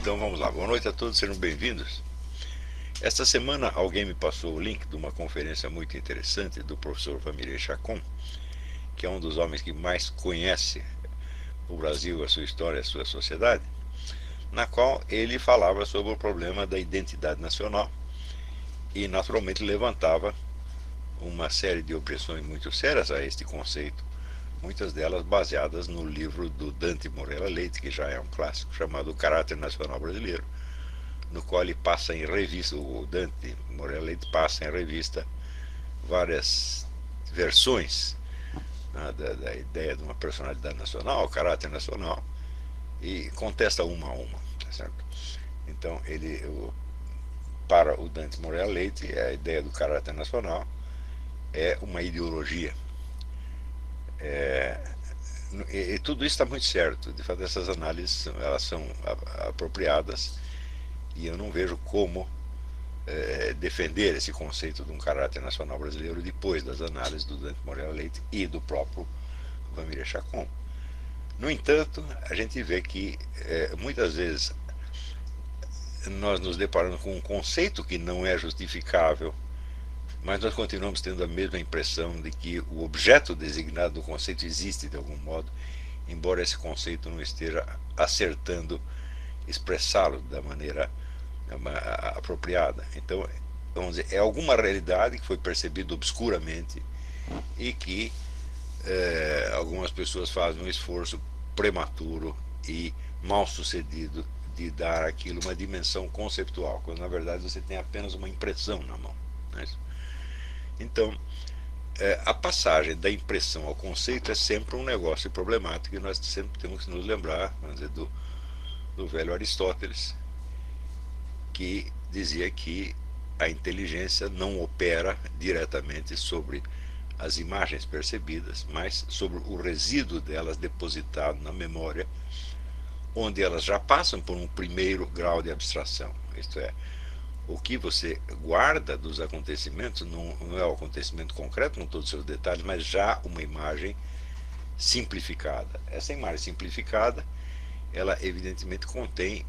Então vamos lá, boa noite a todos, sejam bem-vindos. Esta semana alguém me passou o link de uma conferência muito interessante do professor Vamire Chacon, que é um dos homens que mais conhece o Brasil, a sua história, a sua sociedade, na qual ele falava sobre o problema da identidade nacional e naturalmente levantava uma série de objeções muito sérias a este conceito, muitas delas baseadas no livro do Dante Moreira Leite, que já é um clássico, chamado O Caráter Nacional Brasileiro, no qual ele passa em revista, o Dante Moreira Leite passa em revista várias versões, né, da ideia de uma personalidade nacional, caráter nacional, e contesta uma a uma, tá certo? Então, para o Dante Moreira Leite, a ideia do caráter nacional é uma ideologia. E tudo isso está muito certo. De fato, essas análises elas são apropriadas e eu não vejo como defender esse conceito de um caráter nacional brasileiro depois das análises do Dante Moreira Leite e do próprio Vamire Chacon. No entanto, a gente vê que muitas vezes nós nos deparamos com um conceito que não é justificável, mas nós continuamos tendo a mesma impressão de que o objeto designado do conceito existe de algum modo, embora esse conceito não esteja acertando expressá-lo da maneira apropriada. Então, vamos dizer, é alguma realidade que foi percebida obscuramente e que algumas pessoas fazem um esforço prematuro e mal sucedido de dar aquilo uma dimensão conceptual, quando na verdade você tem apenas uma impressão na mão. Não é isso? Então, a passagem da impressão ao conceito é sempre um negócio problemático e nós sempre temos que nos lembrar, vamos dizer, do velho Aristóteles, que dizia que a inteligência não opera diretamente sobre as imagens percebidas, mas sobre o resíduo delas depositado na memória, onde elas já passam por um primeiro grau de abstração. Isto é, o que você guarda dos acontecimentos não é o acontecimento concreto com todos os seus detalhes, mas já uma imagem simplificada. Essa imagem simplificada, ela evidentemente contém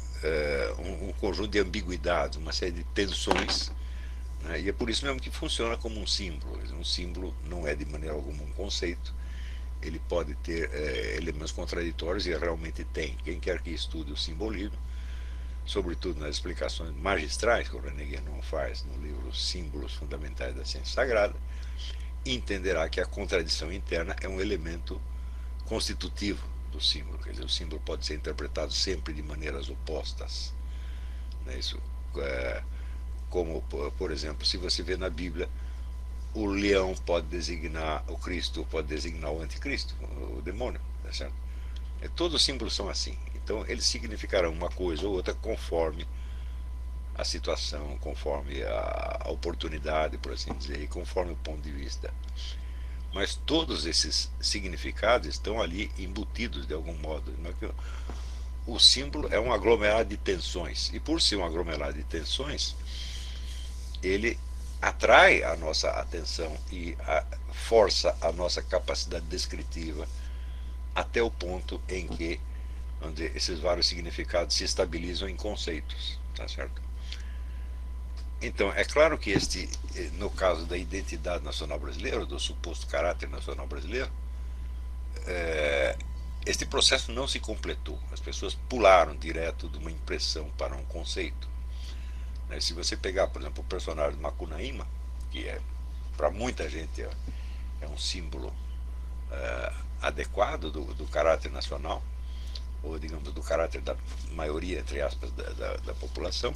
um conjunto de ambiguidades, uma série de tensões, né? E é por isso mesmo que funciona como um símbolo. Um símbolo não é de maneira alguma um conceito, ele pode ter elementos contraditórios, e realmente tem. Quem quer que estude o simbolismo, sobretudo nas explicações magistrais que o René Guénon faz no livro Símbolos Fundamentais da Ciência Sagrada, entenderá que a contradição interna é um elemento constitutivo do símbolo. Quer dizer, o símbolo pode ser interpretado sempre de maneiras opostas. Não é isso? Como, por exemplo, se você vê na Bíblia, o leão pode designar o Cristo, pode designar o anticristo, o demônio, tá certo? Todos os símbolos são assim. Então, eles significarão uma coisa ou outra conforme a situação, conforme a oportunidade, por assim dizer, e conforme o ponto de vista. Mas todos esses significados estão ali embutidos de algum modo. O símbolo é um aglomerado de tensões, e por ser um aglomerado de tensões, ele atrai a nossa atenção e força a nossa capacidade descritiva até o ponto em que onde esses vários significados se estabilizam em conceitos, tá certo? Então, é claro que no caso da identidade nacional brasileira, do suposto caráter nacional brasileiro, este processo não se completou. As pessoas pularam direto de uma impressão para um conceito. Se você pegar, por exemplo, o personagem de Macunaíma, que para muita gente é um símbolo adequado do caráter nacional, ou digamos do caráter da maioria, entre aspas, da população,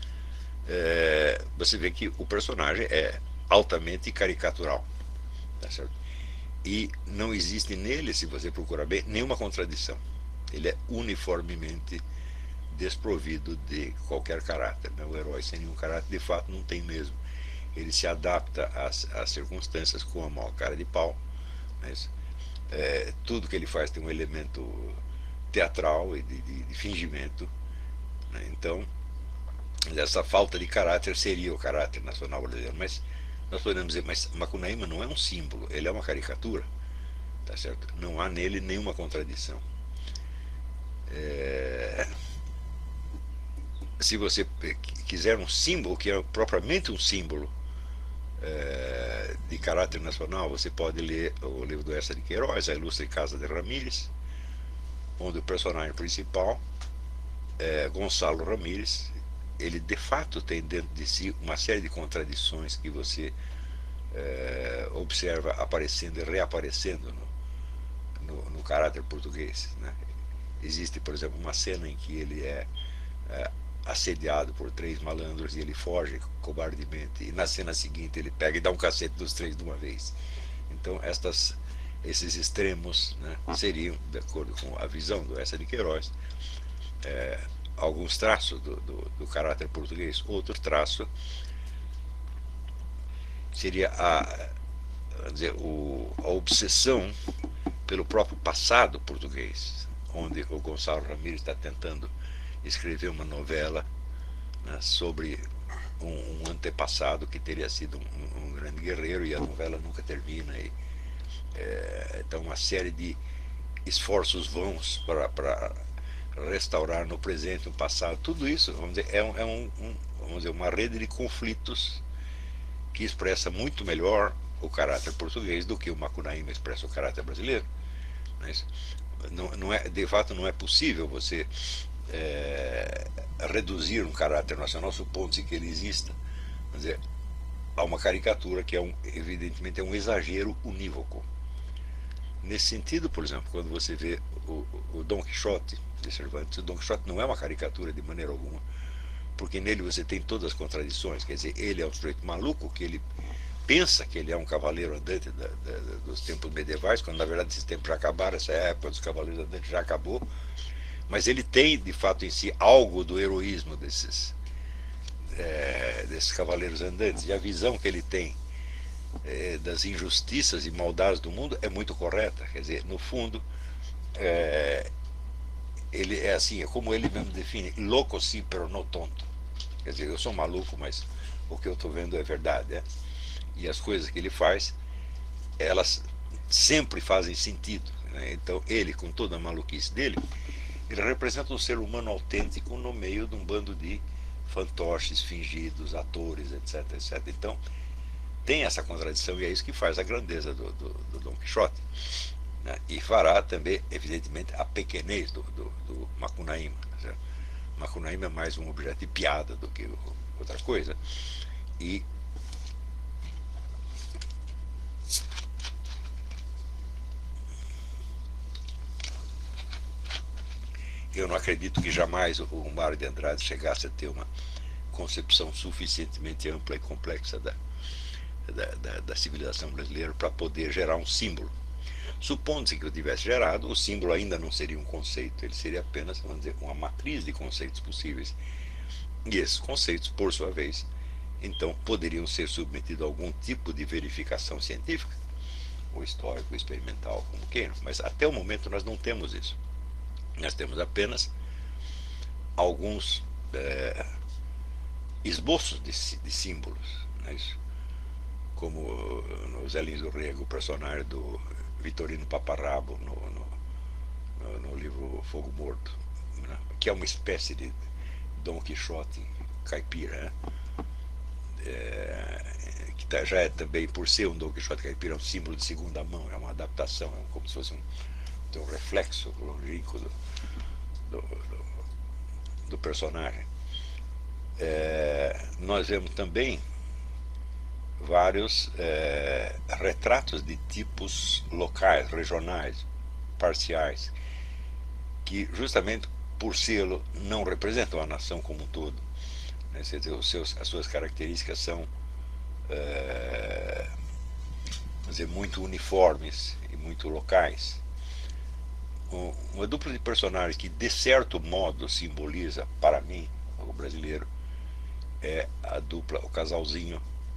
você vê que o personagem é altamente caricatural, tá certo? E não existe nele, se você procurar bem, nenhuma contradição. Ele é uniformemente desprovido de qualquer caráter, né? O herói sem nenhum caráter, de fato, não tem mesmo. Ele se adapta às circunstâncias com a maior cara de pau, mas tudo que ele faz tem um elemento teatral e de fingimento, né? Então, essa falta de caráter seria o caráter nacional brasileiro. Mas nós podemos dizer, mas Macunaíma não é um símbolo, ele é uma caricatura, tá certo? Não há nele nenhuma contradição. se você quiser um símbolo, que é propriamente um símbolo de caráter nacional, você pode ler o livro do Eça de Queiroz, A Ilustre Casa de Ramírez, onde o personagem principal é Gonçalo Ramírez. Ele de fato tem dentro de si uma série de contradições que você observa aparecendo e reaparecendo no caráter português, né? Existe, por exemplo, uma cena em que ele é assediado por 3 malandros e ele foge cobardemente, e na cena seguinte ele pega e dá um cacete dos 3 de uma vez. Então esses extremos, né, seriam, de acordo com a visão do Eça de Queiroz, alguns traços do caráter português. Outro traço seria a obsessão pelo próprio passado português, onde o Gonçalo Ramírez está tentando escrever uma novela, né, sobre um antepassado que teria sido um grande guerreiro, e a novela nunca termina. Então uma série de esforços vãos para restaurar no presente um passado. Tudo isso, vamos dizer, vamos dizer, uma rede de conflitos que expressa muito melhor o caráter português do que o Macunaíma expressa o caráter brasileiro. Mas não é, de fato, não é possível você reduzir um caráter nacional, supondo-se que ele exista, quer dizer, a uma caricatura que evidentemente é um exagero unívoco. Nesse sentido, por exemplo, quando você vê o Dom Quixote de Cervantes, o Dom Quixote não é uma caricatura de maneira alguma, porque nele você tem todas as contradições. Quer dizer, ele é um sujeito maluco, que ele pensa que ele é um cavaleiro andante dos tempos medievais, quando na verdade esses tempos já acabaram, essa época dos cavaleiros andantes já acabou, mas ele tem de fato em si algo do heroísmo desses cavaleiros andantes, e a visão que ele tem das injustiças e maldades do mundo é muito correta. Quer dizer, no fundo, ele é assim, é como ele mesmo define, louco sim, pero no tonto. Quer dizer, eu sou maluco, mas o que eu estou vendo é verdade, né? E as coisas que ele faz, elas sempre fazem sentido, né? Então ele, com toda a maluquice dele, ele representa um ser humano autêntico no meio de um bando de fantoches, fingidos, atores, etc, etc. Então tem essa contradição, e é isso que faz a grandeza do Dom Quixote, né? E fará também, evidentemente, a pequenez do Macunaíma, certo? Macunaíma é mais um objeto de piada do que outra coisa. E eu não acredito que jamais o Mário de Andrade chegasse a ter uma concepção suficientemente ampla e complexa da civilização brasileira para poder gerar um símbolo. Supondo-se que eu tivesse gerado, o símbolo ainda não seria um conceito, ele seria apenas, vamos dizer, uma matriz de conceitos possíveis. E esses conceitos, por sua vez, então poderiam ser submetidos a algum tipo de verificação científica, ou histórico, ou experimental, como queiram. Mas até o momento nós não temos isso. Nós temos apenas alguns esboços de símbolos, né? Como no Zé Lins do Rego, o personagem do Vitorino Paparrabo no livro Fogo Morto, né? Que é uma espécie de Dom Quixote caipira, né? Que já é também, por ser um Dom Quixote caipira, um símbolo de segunda mão, é uma adaptação, é como se fosse um reflexo longínquo do personagem. Nós vemos também vários retratos de tipos locais, regionais, parciais, que justamente por sê-lo não representam a nação como um todo, né? As suas características são dizer, muito uniformes e muito locais. Uma dupla de personagens que de certo modo simboliza para mim o brasileiro é a dupla, o casalzinho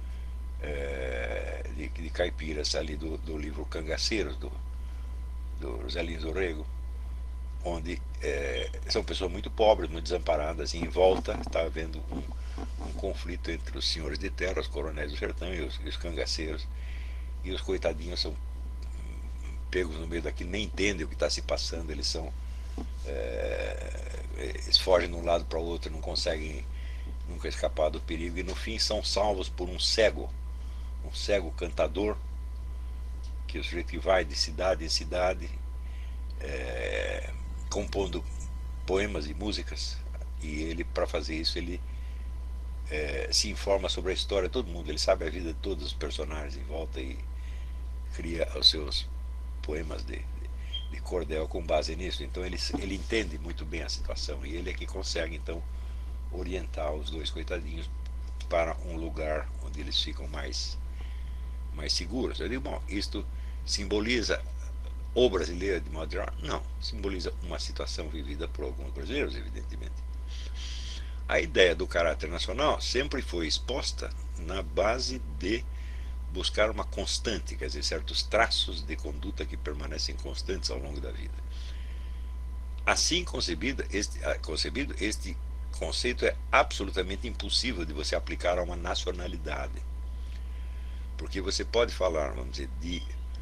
de caipiras ali do livro Cangaceiros do Zé Lins do Rego, onde são pessoas muito pobres, muito desamparadas, e em volta está havendo um conflito entre os senhores de terra, os coronéis do sertão, e os cangaceiros, e os coitadinhos são pegos no meio daquilo, nem entendem o que está se passando, eles são Eles fogem de um lado para o outro, não conseguem nunca escapar do perigo, e no fim são salvos por um cego cantador, que é o sujeito que vai de cidade em cidade, compondo poemas e músicas, e ele, para fazer isso, ele se informa sobre a história de todo mundo, ele sabe a vida de todos os personagens em volta e cria os seus poemas de cordel com base nisso. Então ele entende muito bem a situação, e ele é que consegue então orientar os dois coitadinhos para um lugar onde eles ficam mais seguros. Eu digo, bom, isto simboliza o brasileiro de modo geral? Não, simboliza uma situação vivida por alguns brasileiros, evidentemente. A ideia do caráter nacional sempre foi exposta na base de buscar uma constante, quer dizer, certos traços de conduta que permanecem constantes ao longo da vida. Assim concebido, este conceito é absolutamente impossível de você aplicar a uma nacionalidade. Porque você pode falar, vamos dizer, de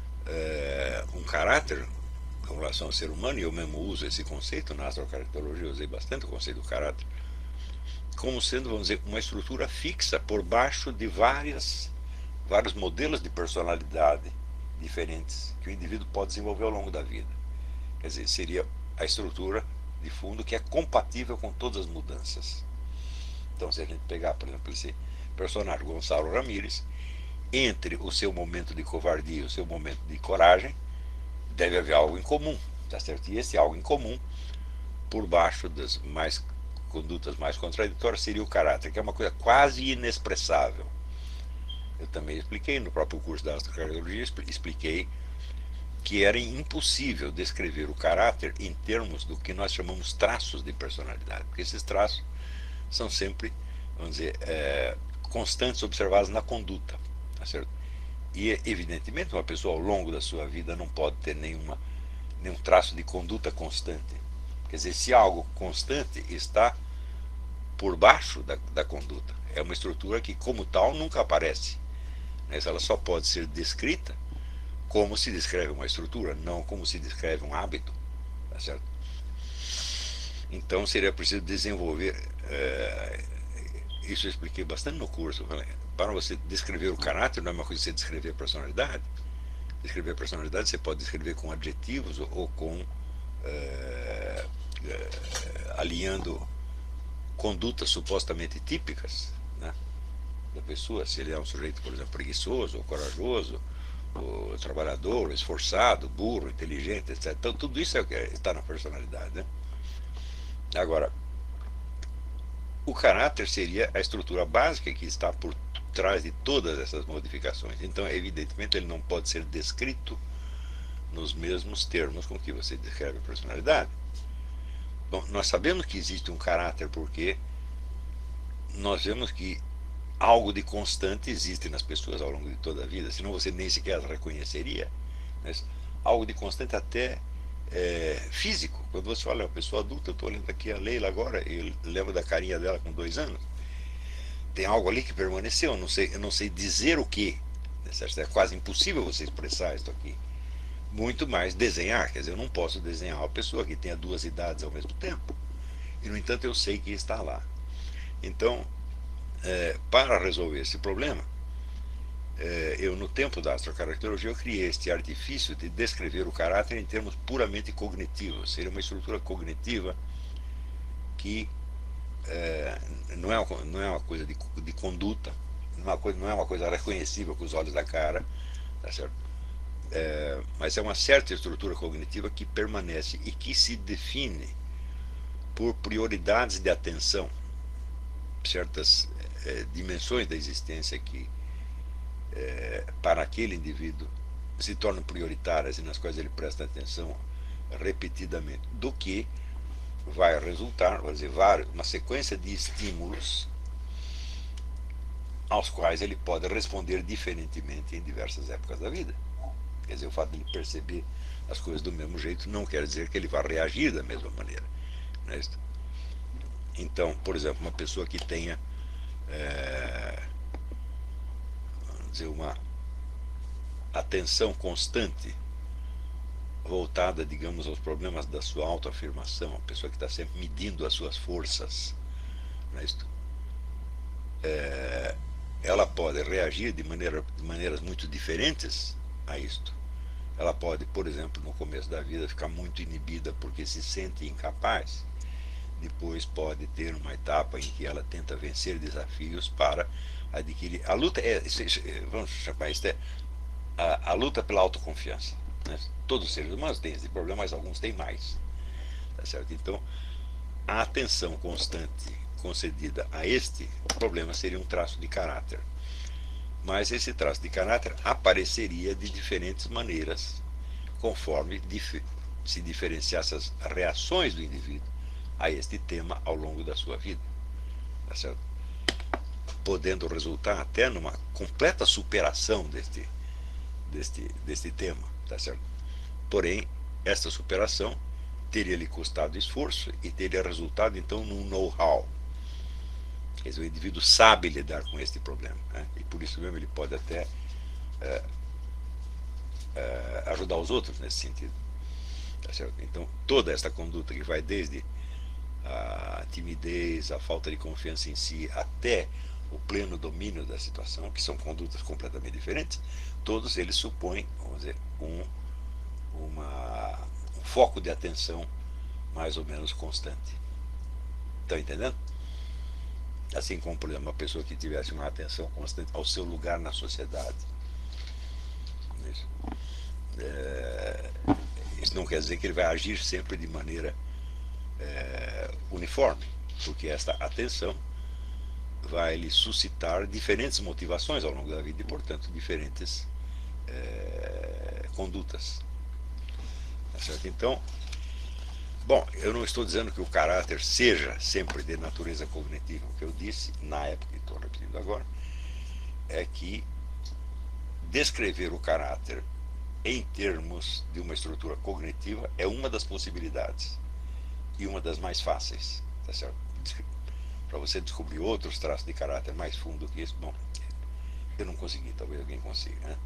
um caráter com relação ao ser humano, e eu mesmo uso esse conceito na astrocaracterologia, eu usei bastante o conceito do caráter, como sendo, vamos dizer, uma estrutura fixa por baixo de vários modelos de personalidade diferentes que o indivíduo pode desenvolver ao longo da vida. Quer dizer, seria a estrutura de fundo que é compatível com todas as mudanças. Então, se a gente pegar, por exemplo, esse personagem, Gonçalo Ramírez, entre o seu momento de covardia e o seu momento de coragem, deve haver algo em comum, tá certo? E esse algo em comum, por baixo das condutas mais contraditórias, seria o caráter, que é uma coisa quase inexpressável. Eu também expliquei no próprio curso da astrocardiologia, expliquei que era impossível descrever o caráter em termos do que nós chamamos traços de personalidade, porque esses traços são sempre, vamos dizer, constantes observados na conduta, tá certo? E evidentemente uma pessoa ao longo da sua vida não pode ter nenhum traço de conduta constante. Quer dizer, se algo constante está por baixo da conduta, é uma estrutura que como tal nunca aparece, mas ela só pode ser descrita como se descreve uma estrutura, não como se descreve um hábito, tá certo? Então seria preciso desenvolver, isso eu expliquei bastante no curso, para você descrever o caráter não é uma coisa que você descrever a personalidade. Descrever a personalidade você pode descrever com adjetivos ou com alinhando condutas supostamente típicas, né, da pessoa, se ele é um sujeito, por exemplo, preguiçoso, ou corajoso, ou trabalhador, ou esforçado, burro, inteligente, etc. Então tudo isso é o que está na personalidade, né? Agora, o caráter seria a estrutura básica que está por trás de todas essas modificações. Então, evidentemente, ele não pode ser descrito nos mesmos termos com que você descreve a personalidade. Bom, nós sabemos que existe um caráter porque nós vemos que algo de constante existe nas pessoas ao longo de toda a vida, senão você nem sequer as reconheceria. Mas algo de constante até físico. Quando você olha uma pessoa adulta, eu estou olhando aqui a Leila agora, e lembro da carinha dela com 2 anos. Tem algo ali que permaneceu, eu não sei dizer o que. É quase impossível você expressar isso aqui. Muito mais desenhar, quer dizer, eu não posso desenhar uma pessoa que tenha 2 idades ao mesmo tempo. E, no entanto, eu sei que está lá. Então, para resolver esse problema, eu, no tempo da astrocaracterologia, eu criei este artifício de descrever o caráter em termos puramente cognitivos. Seria uma estrutura cognitiva que não é uma coisa de conduta, não é uma coisa reconhecível com os olhos da cara, tá certo? Mas é uma certa estrutura cognitiva que permanece e que se define por prioridades de atenção, certas dimensões da existência que para aquele indivíduo se tornam prioritárias e nas quais ele presta atenção repetidamente, do que vai resultar, vou dizer, uma sequência de estímulos aos quais ele pode responder diferentemente em diversas épocas da vida. Quer dizer, o fato de ele perceber as coisas do mesmo jeito não quer dizer que ele vá reagir da mesma maneira, né? Então, por exemplo, uma pessoa que tenha vamos dizer, uma atenção constante voltada, digamos, aos problemas da sua autoafirmação, a pessoa que está sempre medindo as suas forças, não é isto? Ela pode reagir de maneiras muito diferentes a isto. Ela pode, por exemplo, no começo da vida, ficar muito inibida porque se sente incapaz. Depois pode ter uma etapa em que ela tenta vencer desafios para adquirir. A luta vamos chamar isso, a luta pela autoconfiança. Né? Todos os seres humanos têm esse problema, mas alguns têm mais. Tá certo? Então, a atenção constante concedida a este problema seria um traço de caráter. Mas esse traço de caráter apareceria de diferentes maneiras, conforme se diferenciasse as reações do indivíduo a este tema ao longo da sua vida. Tá certo? Podendo resultar até numa completa superação deste tema. Tá certo? Porém, esta superação teria lhe custado esforço e teria resultado então num know-how. Quer dizer, o indivíduo sabe lidar com este problema, né? E por isso mesmo ele pode até ajudar os outros nesse sentido. Tá certo? Então, toda esta conduta que vai desde a timidez, a falta de confiança em si, até o pleno domínio da situação, que são condutas completamente diferentes, todos eles supõem, vamos dizer, um foco de atenção mais ou menos constante. Estão entendendo? Assim como, por exemplo, uma pessoa que tivesse uma atenção constante ao seu lugar na sociedade. Isso não quer dizer que ele vai agir sempre de maneira uniforme, porque esta atenção vai lhe suscitar diferentes motivações ao longo da vida e, portanto, diferentes condutas. Tá certo? Então, bom, eu não estou dizendo que o caráter seja sempre de natureza cognitiva. O que eu disse na época, e estou repetindo agora, é que descrever o caráter em termos de uma estrutura cognitiva é uma das possibilidades e uma das mais fáceis. Tá certo? Para você descobrir outros traços de caráter mais fundo que isso, bom, eu não consegui, talvez alguém consiga, né?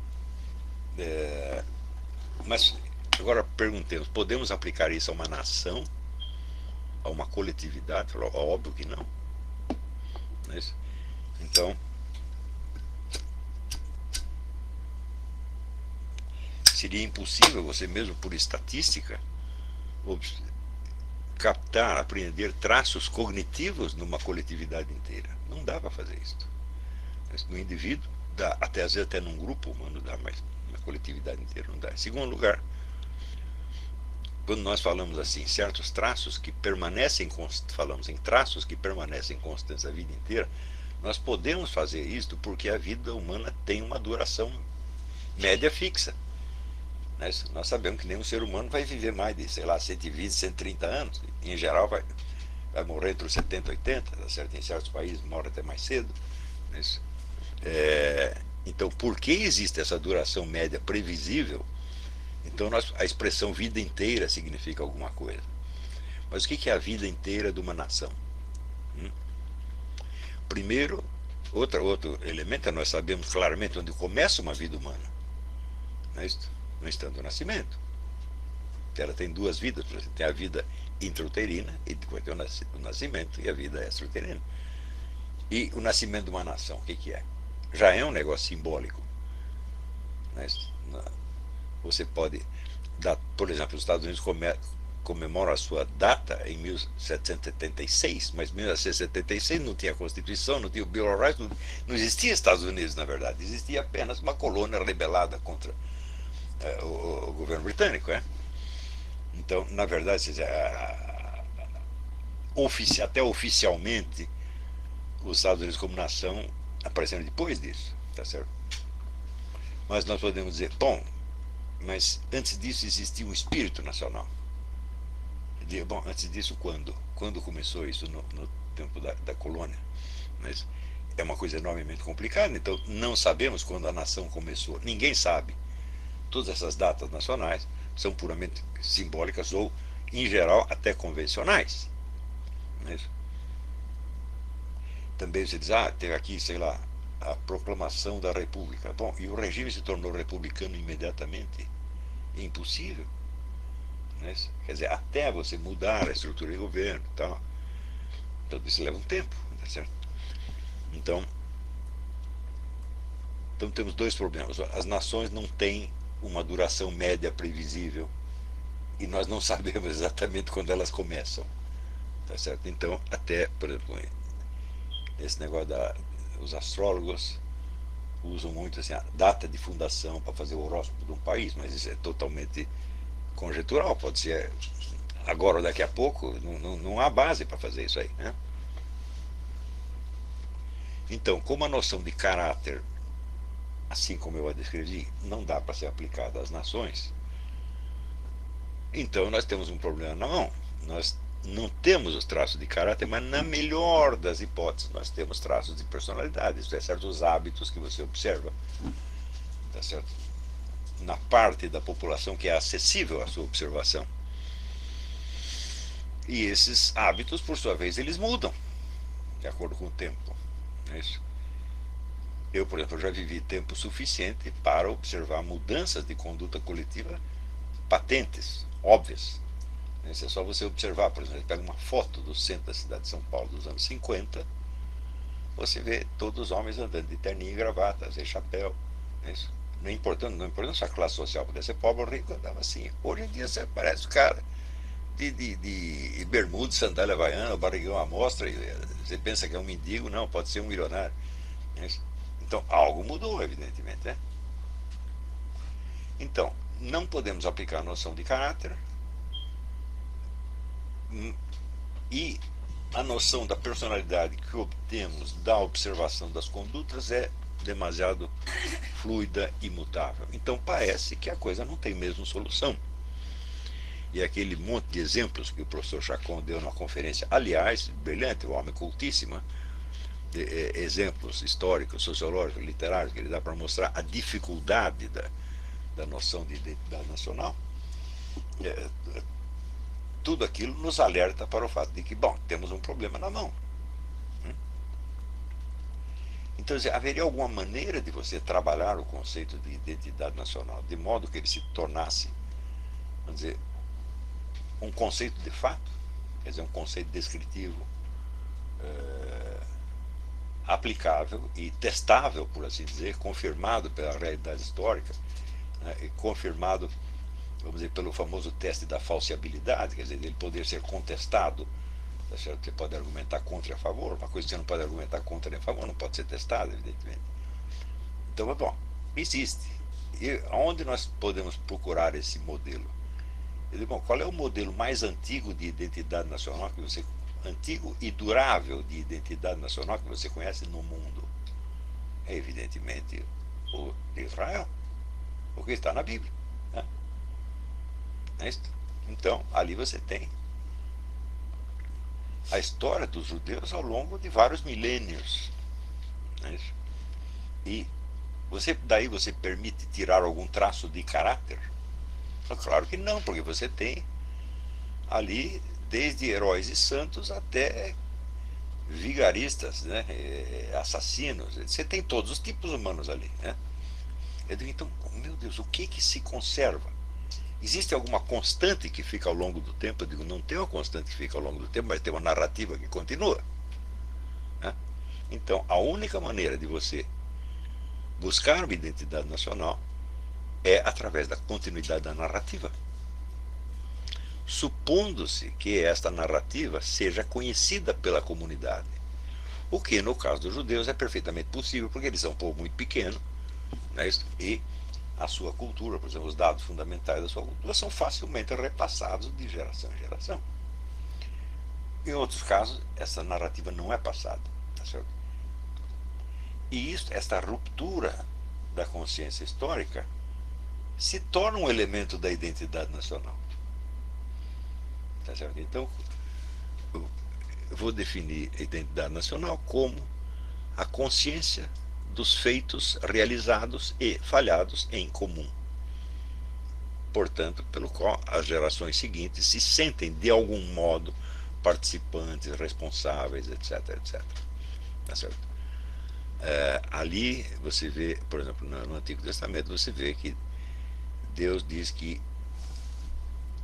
Mas agora perguntemos, podemos aplicar isso a uma nação, a uma coletividade? Óbvio que não. Não é isso? Então, seria impossível você mesmo por estatística captar, apreender traços cognitivos numa coletividade inteira. Não dá para fazer isso. No indivíduo dá, até às vezes até num grupo humano dá, mas na coletividade inteira não dá. Em segundo lugar, quando nós falamos assim, certos traços que permanecem, falamos em traços que permanecem constantes a vida inteira, nós podemos fazer isto porque a vida humana tem uma duração média fixa. Nós sabemos que nenhum ser humano vai viver mais de, sei lá, 120, 130 anos. Em geral vai morrer entre os 70 e 80, tá certo? Em certos países morre até mais cedo. Então, por que existe essa duração média previsível? Então, a expressão vida inteira significa alguma coisa. Mas o que é a vida inteira de uma nação? Primeiro, outro elemento é nós sabemos claramente onde começa uma vida humana. Não é isso? No instante do nascimento. Ela tem duas vidas, por exemplo, tem a vida intrauterina e depois tem o nascimento e a vida extrauterina. E o nascimento de uma nação, o que é? Já é um negócio simbólico. Você pode dar, por exemplo, os Estados Unidos comemoram a sua data em 1776, mas em 1776 não tinha Constituição, não tinha o Bill of Rights, não existia Estados Unidos, na verdade, existia apenas uma colônia rebelada contra o governo britânico. Então, na verdade, até oficialmente os Estados Unidos como nação apareceram depois disso, tá certo? Mas nós podemos dizer, bom, mas antes disso existia um espírito nacional. Bom, antes disso quando? Quando começou isso no tempo da colônia? Mas é uma coisa enormemente complicada, então não sabemos quando a nação começou. Ninguém sabe. Todas essas datas nacionais são puramente simbólicas ou, em geral, até convencionais. Não é isso? Também você diz, teve aqui, sei lá, a proclamação da República. Bom, e o regime se tornou republicano imediatamente? É impossível. Né? Quer dizer, até você mudar a estrutura de governo e tal, tudo isso leva um tempo, tá certo? Então, então temos dois problemas. As nações não têm uma duração média previsível e nós não sabemos exatamente quando elas começam, tá certo? Então, até, por exemplo, esse negócio os astrólogos usam muito assim, a data de fundação para fazer o horóscopo de um país, mas isso é totalmente conjetural, pode ser agora ou daqui a pouco, não há base para fazer isso aí, né? Então, como a noção de caráter, assim como eu a descrevi, não dá para ser aplicada às nações, então nós temos um problema na mão. Nós não temos os traços de caráter, mas na melhor das hipóteses nós temos traços de personalidade, isso é, certos hábitos que você observa, tá certo? Na parte da população que é acessível à sua observação. E esses hábitos, por sua vez, eles mudam de acordo com o tempo. É isso. Eu, por exemplo, já vivi tempo suficiente para observar mudanças de conduta coletiva patentes, óbvias. É só você observar, por exemplo, pega uma foto do centro da cidade de São Paulo dos anos 50, você vê todos os homens andando de terninho e gravata, sem chapéu. É isso. Não importando sua classe social, poder ser pobre ou rico, andava assim. Hoje em dia você parece o cara de bermuda, sandália havaiana, barrigão à mostra, e você pensa que é um mendigo, não, pode ser um milionário. É isso. Então, algo mudou, evidentemente, né? Então, não podemos aplicar a noção de caráter e a noção da personalidade que obtemos da observação das condutas é demasiado fluida e mutável. Então, parece que a coisa não tem mesmo solução. E aquele monte de exemplos que o professor Chacon deu na conferência, aliás, brilhante, o homem cultíssimo, exemplos históricos, sociológicos, literários, que ele dá para mostrar a dificuldade da noção de identidade nacional, é, tudo aquilo nos alerta para o fato de que, bom, temos um problema na mão. Então, haveria alguma maneira de você trabalhar o conceito de identidade nacional, de modo que ele se tornasse, vamos dizer, um conceito de fato, quer dizer, um conceito descritivo, aplicável e testável, por assim dizer, confirmado pela realidade histórica, né, e confirmado, vamos dizer, pelo famoso teste da falseabilidade, quer dizer, ele poder ser contestado, tá certo? Você pode argumentar contra e a favor, uma coisa que você não pode argumentar contra nem a favor não pode ser testada, evidentemente. Então, bom, existe. E onde nós podemos procurar esse modelo? Eu digo, bom, qual é o modelo mais antigo de identidade nacional que você antigo e durável de identidade nacional que você conhece no mundo? É evidentemente o de Israel, o que está na Bíblia, né? Então, ali você tem a história dos judeus ao longo de vários milênios, né? E daí você permite tirar algum traço de caráter? Claro que não, porque você tem ali desde heróis e santos até vigaristas, né, assassinos. Você tem todos os tipos humanos ali, né? Eu digo, então, meu Deus, o que se conserva? Existe alguma constante que fica ao longo do tempo? Eu digo, não tem uma constante que fica ao longo do tempo, mas tem uma narrativa que continua, né? Então, a única maneira de você buscar uma identidade nacional é através da continuidade da narrativa, supondo-se que esta narrativa seja conhecida pela comunidade, o que no caso dos judeus é perfeitamente possível, porque eles são um povo muito pequeno, né, e a sua cultura, por exemplo, os dados fundamentais da sua cultura são facilmente repassados de geração em geração. Em outros casos, essa narrativa não é passada, tá certo? E esta ruptura da consciência histórica se torna um elemento da identidade nacional. Tá certo? Então, eu vou definir a identidade nacional como a consciência dos feitos realizados e falhados em comum. Portanto, pelo qual as gerações seguintes se sentem, de algum modo, participantes, responsáveis, etc, etc. Tá certo? Ali você vê, por exemplo, no Antigo Testamento, você vê que Deus diz que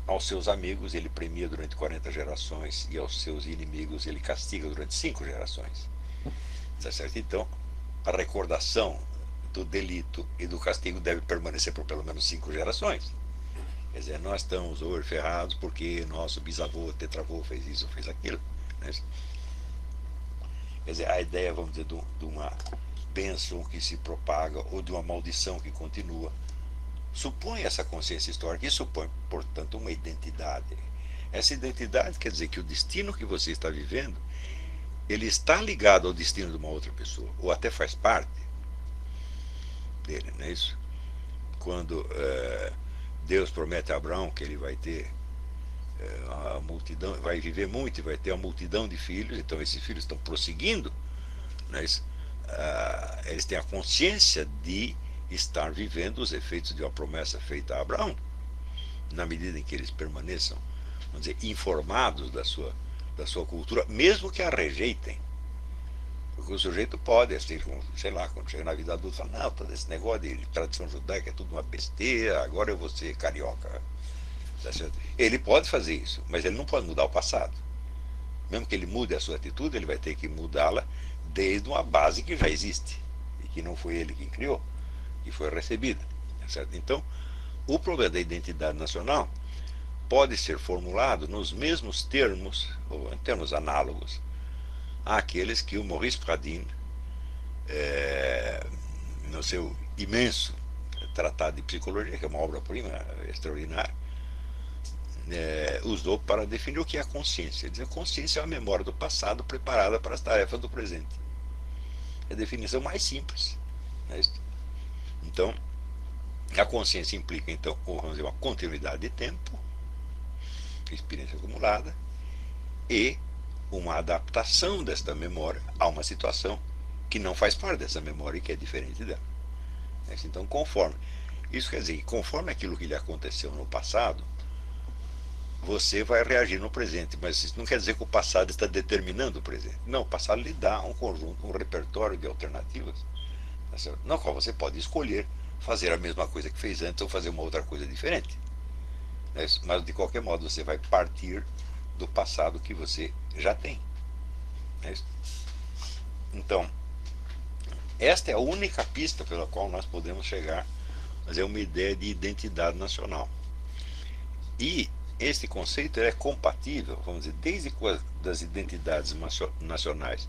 aos seus amigos ele premia durante 40 gerações e aos seus inimigos ele castiga durante 5 gerações. Tá certo? Então, a recordação do delito e do castigo deve permanecer por pelo menos 5 gerações. Quer dizer, nós estamos hoje ferrados porque nosso bisavô, tetravô fez isso, fez aquilo. Né? Quer dizer, a ideia, vamos dizer, de uma bênção que se propaga ou de uma maldição que continua, supõe essa consciência histórica e supõe, portanto, uma identidade. Essa identidade quer dizer que o destino que você está vivendo, ele está ligado ao destino de uma outra pessoa, ou até faz parte dele, não é isso? Quando Deus promete a Abraão que ele vai ter a multidão, vai viver muito e vai ter uma multidão de filhos, então esses filhos estão prosseguindo, não é isso? Eles têm a consciência de estar vivendo os efeitos de uma promessa feita a Abraão, na medida em que eles permaneçam, vamos dizer, informados da sua cultura, mesmo que a rejeitem. Porque o sujeito pode, assim, sei lá, quando chega na vida adulta, fala, não, todo esse negócio de tradição judaica é tudo uma besteira, agora eu vou ser carioca. Tá certo? Ele pode fazer isso, mas ele não pode mudar o passado. Mesmo que ele mude a sua atitude, ele vai ter que mudá-la desde uma base que já existe, e que não foi ele que criou, que foi recebida. Tá certo? Então, o problema da identidade nacional pode ser formulado nos mesmos termos, ou em termos análogos, àqueles que o Maurice Pradin, no seu imenso tratado de psicologia, que é uma obra-prima extraordinária, usou para definir o que é a consciência. Ele diz, a consciência é a memória do passado preparada para as tarefas do presente. É a definição mais simples. Né? Então, a consciência implica, então, vamos dizer, uma continuidade de tempo, experiência acumulada, e uma adaptação desta memória a uma situação que não faz parte dessa memória e que é diferente dela. Então, conforme. Isso quer dizer que, conforme aquilo que lhe aconteceu no passado, você vai reagir no presente, mas isso não quer dizer que o passado está determinando o presente. Não, o passado lhe dá um conjunto, um repertório de alternativas, na qual você pode escolher fazer a mesma coisa que fez antes ou fazer uma outra coisa diferente. Mas, de qualquer modo, você vai partir do passado que você já tem. Então, esta é a única pista pela qual nós podemos chegar a fazer uma ideia de identidade nacional. E este conceito é compatível, vamos dizer, desde das identidades nacionais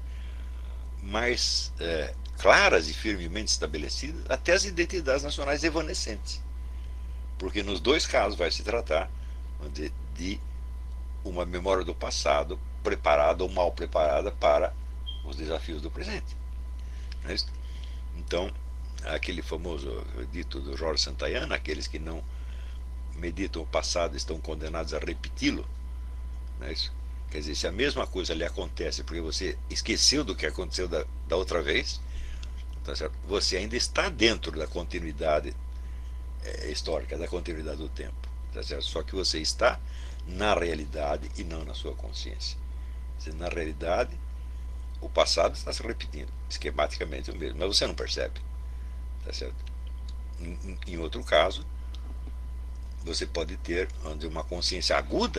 mais claras e firmemente estabelecidas, até as identidades nacionais evanescentes. Porque nos dois casos vai se tratar, vamos dizer, de uma memória do passado preparada ou mal preparada para os desafios do presente. Não é isso? Então, aquele famoso dito do Jorge Santayana, aqueles que não meditam o passado estão condenados a repeti-lo. Não é isso? Quer dizer, se a mesma coisa lhe acontece porque você esqueceu do que aconteceu da outra vez, tá certo? Você ainda está dentro da continuidade histórica, da continuidade do tempo. Tá certo? Só que você está na realidade e não na sua consciência. Na realidade, o passado está se repetindo, esquematicamente o mesmo, mas você não percebe. Tá certo? Em outro caso, você pode ter uma consciência aguda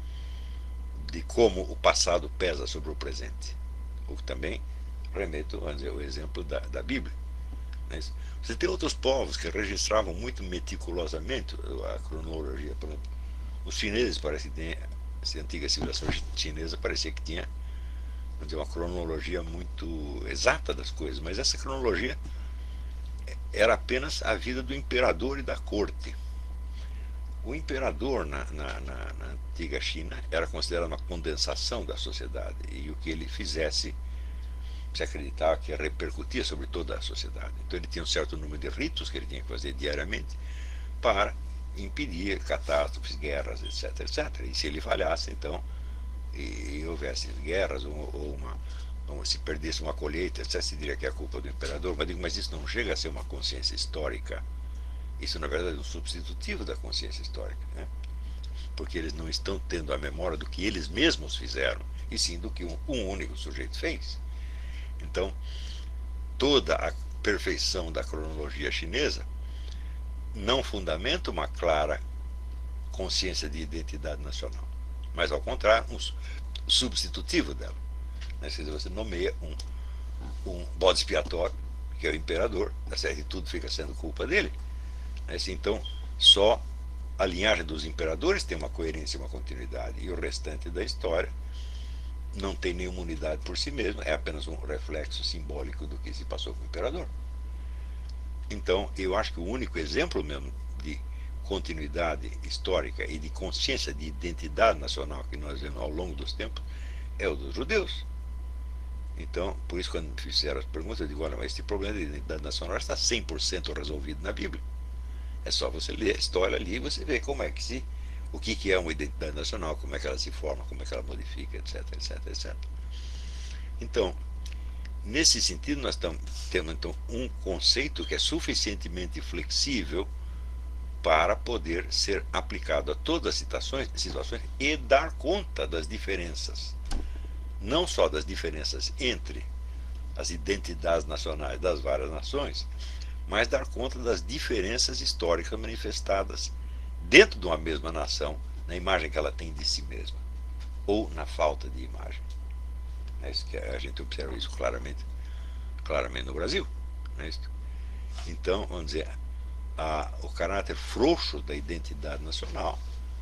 de como o passado pesa sobre o presente. O que também remeto, vamos dizer, o exemplo da Bíblia. Você tem outros povos que registravam muito meticulosamente a cronologia. Por exemplo, os chineses, parece que tem, essa antiga civilização chinesa parecia que tinha, vamos dizer, uma cronologia muito exata das coisas, mas essa cronologia era apenas a vida do imperador e da corte. O imperador na antiga China era considerado uma condensação da sociedade, e o que ele fizesse se acreditava que repercutia sobre toda a sociedade. Então ele tinha um certo número de ritos que ele tinha que fazer diariamente para impedir catástrofes, guerras, etc, etc. E se ele falhasse, então, e houvesse guerras ou se perdesse uma colheita, etc, se diria que é a culpa do imperador. Mas isso não chega a ser uma consciência histórica. Isso, na verdade, é um substitutivo da consciência histórica, né? Porque eles não estão tendo a memória do que eles mesmos fizeram, e sim do que um único sujeito fez. Então, toda a perfeição da cronologia chinesa não fundamenta uma clara consciência de identidade nacional, mas ao contrário, um substitutivo dela. Né? Quer dizer, você nomeia um bode expiatório, que é o imperador, tá certo? E tudo fica sendo culpa dele. Né? Então, só a linhagem dos imperadores tem uma coerência e uma continuidade, e o restante da história não tem nenhuma unidade por si mesmo, é apenas um reflexo simbólico do que se passou com o imperador. Então, eu acho que o único exemplo mesmo de continuidade histórica e de consciência de identidade nacional que nós vemos ao longo dos tempos é o dos judeus. Então, por isso, quando me fizeram as perguntas, eu digo: olha, mas esse problema de identidade nacional está 100% resolvido na Bíblia. É só você ler a história ali e você ver como é que o que é uma identidade nacional, como é que ela se forma, como é que ela modifica, etc, etc, etc. Então, nesse sentido, nós temos então um conceito que é suficientemente flexível para poder ser aplicado a todas as situações e dar conta das diferenças. Não só das diferenças entre as identidades nacionais das várias nações, mas dar conta das diferenças históricas manifestadas dentro de uma mesma nação, na imagem que ela tem de si mesma, ou na falta de imagem. É isso que a gente observa isso claramente no Brasil. Não é isso? Então, vamos dizer, o caráter frouxo da identidade nacional,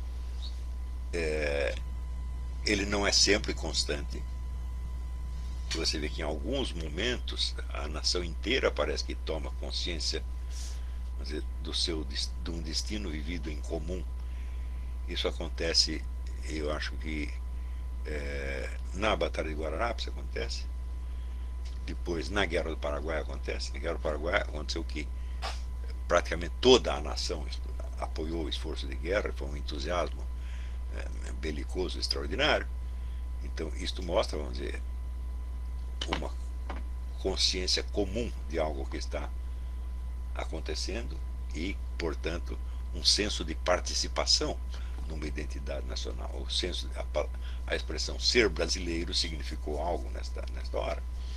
ele não é sempre constante. Você vê que em alguns momentos a nação inteira parece que toma consciência, vamos dizer, de um destino vivido em comum. Isso acontece, eu acho que na Batalha de Guararapes acontece, depois na Guerra do Paraguai acontece. Na Guerra do Paraguai aconteceu que praticamente toda a nação apoiou o esforço de guerra, foi um entusiasmo belicoso extraordinário. Então isto mostra, vamos dizer, uma consciência comum de algo que está acontecendo e, portanto, um senso de participação numa identidade nacional. A expressão ser brasileiro significou algo nesta hora.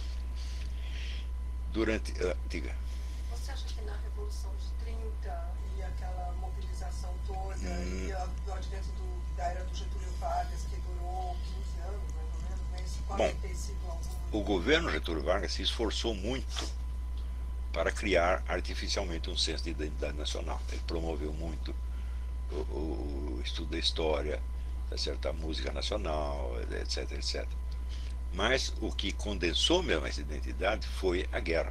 Diga. Você acha que na Revolução de 30 e aquela mobilização toda e o advento da era do Getúlio Vargas, que durou 15 anos, mais ou menos, né? Isso pode ter sido o governo Getúlio Vargas se esforçou muito para criar artificialmente um senso de identidade nacional. Ele promoveu muito o estudo da história, a música nacional, etc, etc. Mas o que condensou mesmo essa identidade foi a guerra.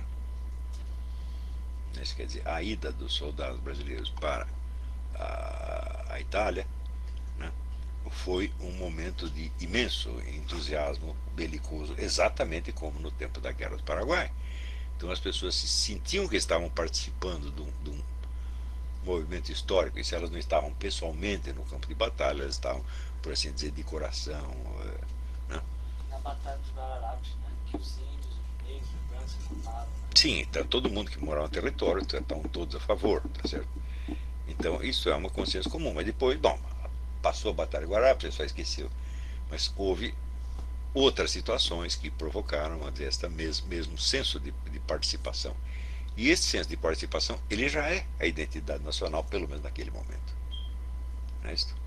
Isso quer dizer, a ida dos soldados brasileiros para a Itália, né, foi um momento de imenso entusiasmo belicoso, exatamente como no tempo da Guerra do Paraguai. Então as pessoas se sentiam que estavam participando de um movimento histórico, e se elas não estavam pessoalmente no campo de batalha, elas estavam, por assim dizer, de coração. Né? Na Batalha dos Guararapes, né? Que os índios, os negros, os brancos se mataram. Sim, então todo mundo que morava no território estavam todos a favor, tá certo? Então isso é uma consciência comum, mas depois, bom, passou a Batalha de Guararapes, você só esqueceu. Mas houve outras situações que provocaram este mesmo senso de participação. E esse senso de participação, ele já é a identidade nacional, pelo menos naquele momento. Não é isso?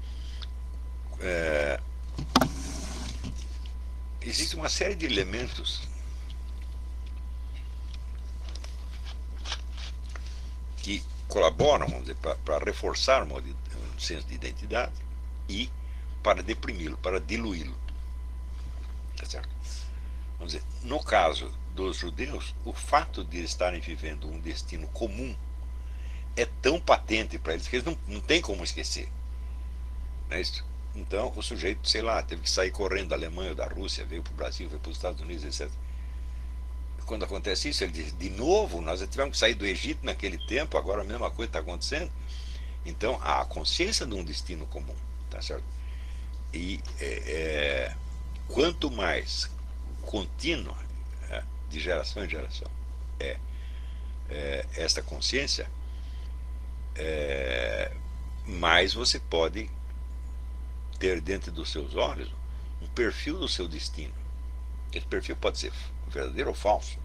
Existe uma série de elementos que colaboram, vamos dizer, para reforçar um senso de identidade e para deprimi-lo, para diluí-lo. Tá certo? Vamos dizer, no caso dos judeus, o fato de estarem vivendo um destino comum é tão patente para eles que eles não têm como esquecer. Não é isso? Então, o sujeito, sei lá, teve que sair correndo da Alemanha ou da Rússia, veio para o Brasil, veio para os Estados Unidos, etc. Quando acontece isso, ele diz: de novo, nós tivemos que sair do Egito naquele tempo, agora a mesma coisa está acontecendo. Então, há a consciência de um destino comum, tá certo? E quanto mais contínua, de geração em geração, esta consciência, mais você pode ter dentro dos seus olhos um perfil do seu destino. Esse perfil pode ser verdadeiro ou falso.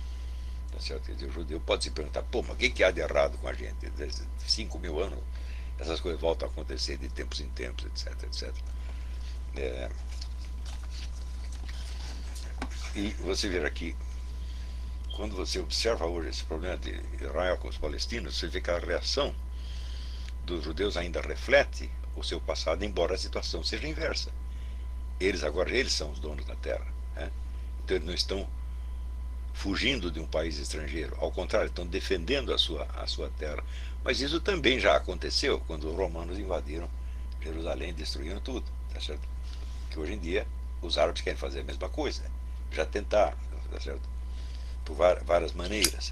Tá certo? Quer dizer, o judeu pode se perguntar: pô, mas o que há de errado com a gente? 5.000 anos essas coisas voltam a acontecer de tempos em tempos, etc, etc. E você vê aqui, quando você observa hoje esse problema de Israel com os palestinos, você vê que a reação dos judeus ainda reflete o seu passado, embora a situação seja inversa. Agora eles são os donos da terra, né? Então eles não estão fugindo de um país estrangeiro, ao contrário, estão defendendo a sua terra. Mas isso também já aconteceu quando os romanos invadiram Jerusalém, destruíram tudo, tá certo? Que hoje em dia os árabes querem fazer a mesma coisa, já tentaram, tá certo? Por várias maneiras.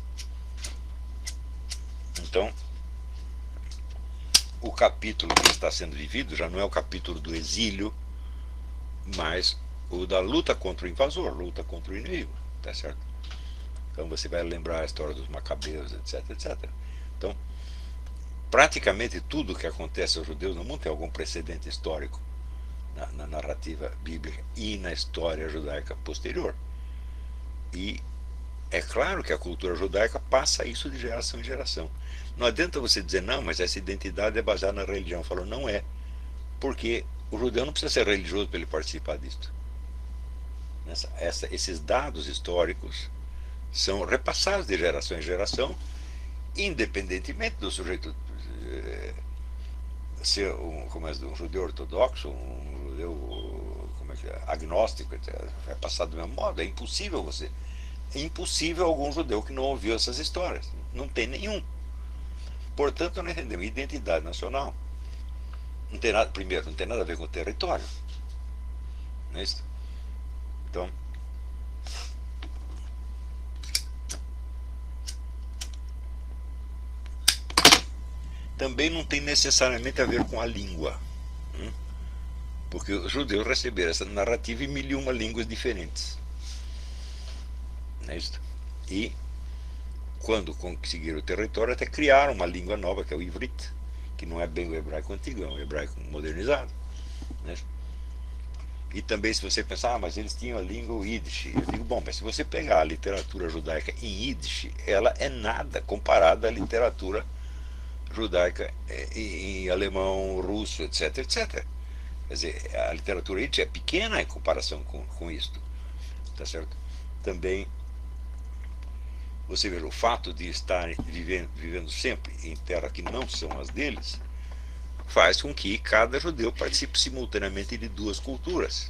Então, o capítulo que está sendo vivido já não é o capítulo do exílio, mas o da luta contra o invasor, luta contra o inimigo, tá certo? Então você vai lembrar a história dos macabeus, etc, etc. Então, praticamente tudo que acontece aos judeus no mundo tem algum precedente histórico na narrativa bíblica e na história judaica posterior. E é claro que a cultura judaica passa isso de geração em geração. Não adianta você dizer, não, mas essa identidade é baseada na religião. Falou, não é. Porque o judeu não precisa ser religioso para ele participar disso. Esses dados históricos são repassados de geração em geração, independentemente do sujeito ser um judeu ortodoxo, um judeu agnóstico, é passado do mesmo modo. É impossível algum judeu que não ouviu essas histórias. Não tem nenhum. Portanto, nós entendemos identidade nacional. Não tem nada, primeiro, não tem nada a ver com o território. Não é isso? Então, também não tem necessariamente a ver com a língua. Porque os judeus receberam essa narrativa em 1001 línguas diferentes. Não é isso? E, quando conseguiram o território, até criaram uma língua nova, que é o Ivrit, que não é bem o hebraico antigo, é um hebraico modernizado. Né? E também, se você pensar, mas eles tinham a língua Yiddish. Eu digo, bom, mas se você pegar a literatura judaica em Yiddish, ela é nada comparada à literatura judaica em alemão, russo, etc, etc. Quer dizer, a literatura Yiddish é pequena em comparação com isto. Tá certo? Também, você vê, o fato de estarem vivendo sempre em terras que não são as deles, faz com que cada judeu participe simultaneamente de duas culturas.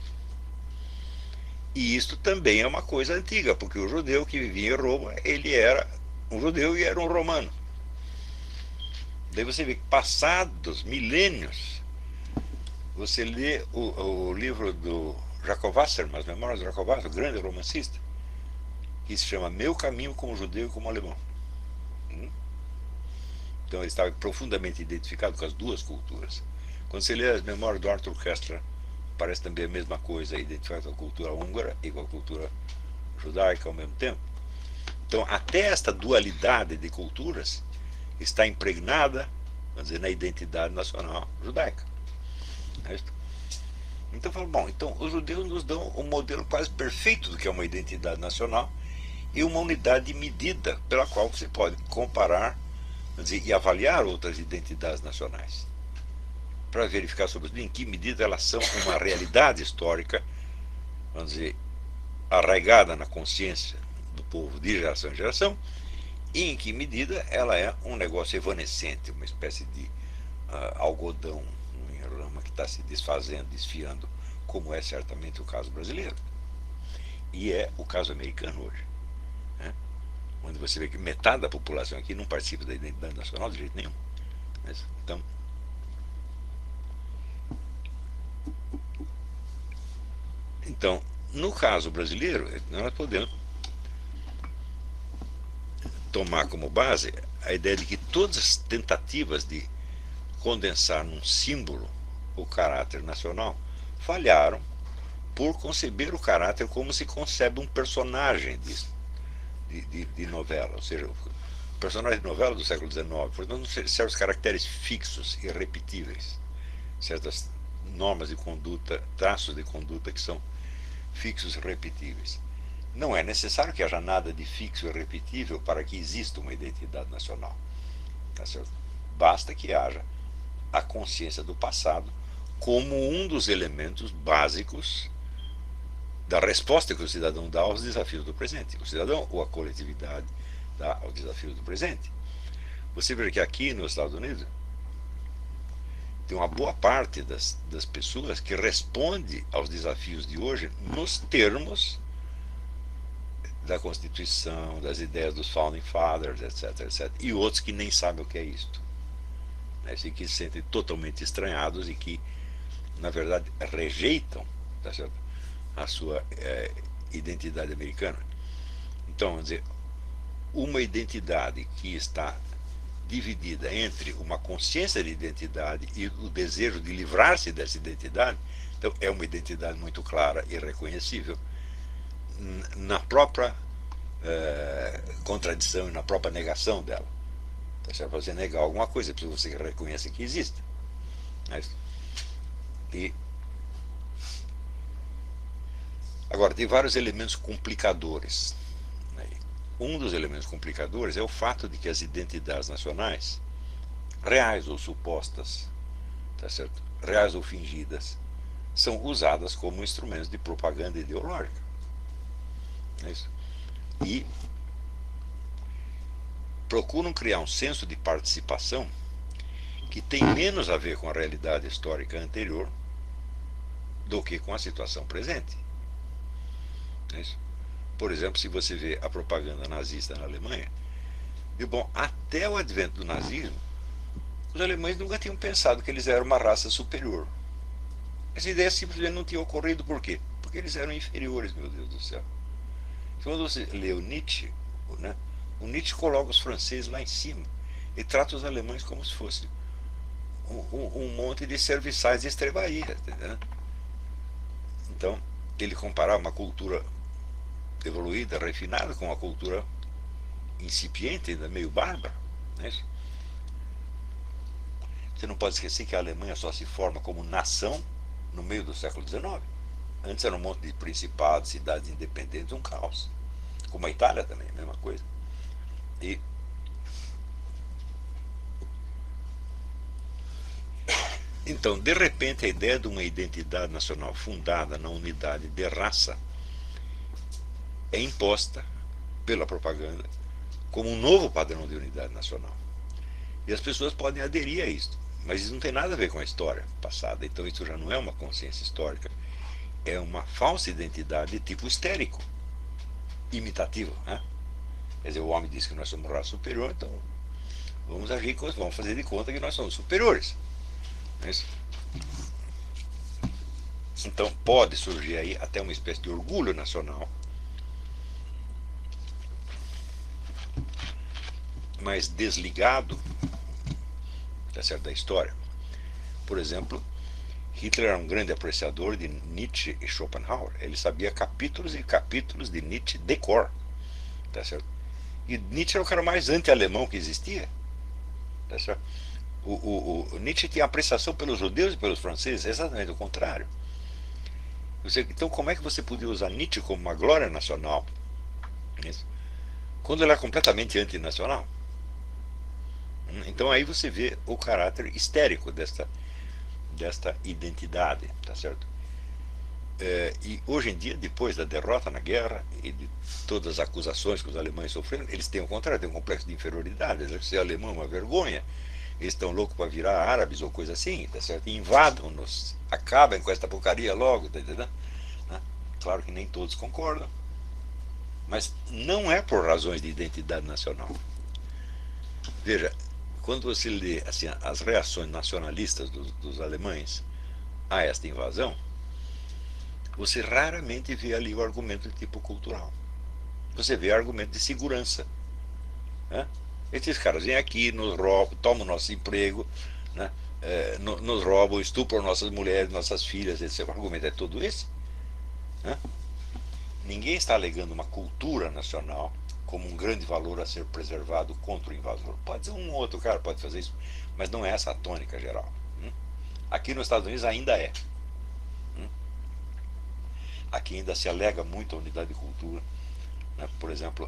E isto também é uma coisa antiga, porque o judeu que vivia em Roma, ele era um judeu e era um romano. Daí você vê que, passados milênios, você lê o livro do Jacob Wassermann, As Memórias do Jacob Wassermann, o grande romancista, que se chama Meu Caminho como Judeu e como Alemão. Então ele estava profundamente identificado com as duas culturas. Quando você lê as Memórias do Arthur Koestler, parece também a mesma coisa, identificado com a cultura húngara e com a cultura judaica ao mesmo tempo. Então, até esta dualidade de culturas está impregnada, vamos dizer, na identidade nacional judaica. Então, eu falo, bom, então os judeus nos dão um modelo quase perfeito do que é uma identidade nacional e uma unidade de medida pela qual você pode comparar, vamos dizer, e avaliar outras identidades nacionais, para verificar sobre em que medida elas são uma realidade histórica, vamos dizer, arraigada na consciência do povo de geração em geração, e em que medida ela é um negócio evanescente, uma espécie de algodão em rama que está se desfazendo, desfiando, como é certamente o caso brasileiro. E é o caso americano hoje, né? Onde você vê que metade da população aqui não participa da identidade nacional de jeito nenhum. Então, no caso brasileiro, nós podemos tomar como base a ideia de que todas as tentativas de condensar num símbolo o caráter nacional falharam por conceber o caráter como se concebe um personagem de novela, ou seja, o personagem de novela do século XIX, portanto, certos caracteres fixos, irrepetíveis, certas normas de conduta, traços de conduta que são fixos e repetíveis. Não é necessário que haja nada de fixo e repetível para que exista uma identidade nacional. Tá certo? Basta que haja a consciência do passado como um dos elementos básicos da resposta que o cidadão dá aos desafios do presente. O cidadão ou a coletividade dá ao desafio do presente. Você vê que aqui nos Estados Unidos tem uma boa parte das pessoas que responde aos desafios de hoje nos termos da Constituição, das ideias dos Founding Fathers, etc, etc. E outros que nem sabem o que é isto. E que se sentem totalmente estranhados e que, na verdade, rejeitam, tá certo, a sua identidade americana. Então, vamos dizer, uma identidade que está dividida entre uma consciência de identidade e o desejo de livrar-se dessa identidade, então é uma identidade muito clara e reconhecível na própria contradição e na própria negação dela. Então, se você negar alguma coisa, é preciso você reconhecer que existe. E agora, tem vários elementos complicadores. Um dos elementos complicadores é o fato de que as identidades nacionais, reais ou supostas, tá certo? Reais ou fingidas, são usadas como instrumentos de propaganda ideológica. É isso. E procuram criar um senso de participação que tem menos a ver com a realidade histórica anterior do que com a situação presente. É isso. Por exemplo, se você vê a propaganda nazista na Alemanha, e bom, até o advento do nazismo, os alemães nunca tinham pensado que eles eram uma raça superior. Essa ideia simplesmente não tinha ocorrido. Por quê? Porque eles eram inferiores, meu Deus do céu. Quando você lê o Nietzsche, né, o Nietzsche coloca os franceses lá em cima e trata os alemães como se fosse um monte de serviçais de estrebaria. Né? Então, ele comparava uma cultura evoluída, refinada, com uma cultura incipiente, ainda meio bárbara. Não é isso? Você não pode esquecer que a Alemanha só se forma como nação no meio do século XIX. Antes era um monte de principados, cidades independentes, um caos. Como a Itália também, a mesma coisa. E então, de repente, a ideia de uma identidade nacional fundada na unidade de raça é imposta pela propaganda como um novo padrão de unidade nacional. E as pessoas podem aderir a isso, mas isso não tem nada a ver com a história passada. Então isso já não é uma consciência histórica, é uma falsa identidade de tipo histérico, imitativo, né? Quer dizer, o homem diz que nós somos raça superior, então vamos agir, vamos fazer de conta que nós somos superiores. Não é isso? Então pode surgir aí até uma espécie de orgulho nacional, mais desligado, tá certo, da história. Por exemplo, Hitler era um grande apreciador de Nietzsche e Schopenhauer. Ele sabia capítulos e capítulos de Nietzsche de cor, tá certo? E Nietzsche era o cara mais anti-alemão que existia, tá certo? O Nietzsche tinha apreciação pelos judeus e pelos franceses, exatamente o contrário. Então, como é que você podia usar Nietzsche como uma glória nacional, isso, quando ele era completamente antinacional? Então aí você vê o caráter histérico desta identidade, tá certo? E hoje em dia, depois da derrota na guerra e de todas as acusações que os alemães sofreram, eles têm o contrário, têm um complexo de inferioridade. Eles acham que ser alemão é uma vergonha, eles estão loucos para virar árabes ou coisa assim, tá certo? E invadam-nos, acabem com esta porcaria logo, tá entendendo? Claro que nem todos concordam, mas não é por razões de identidade nacional. Veja, quando você lê assim, as reações nacionalistas dos alemães a esta invasão, você raramente vê ali o argumento de tipo cultural. Você vê argumento de segurança. Né? Esses caras vêm aqui, nos roubam, tomam nosso emprego, né? Nos roubam, estupram nossas mulheres, nossas filhas, etc. O argumento é todo esse. Né? Ninguém está alegando uma cultura nacional como um grande valor a ser preservado contra o invasor. Pode ser um outro cara, pode fazer isso, mas não é essa a tônica geral. Aqui nos Estados Unidos ainda é. Aqui ainda se alega muito a unidade de cultura. Né? Por exemplo,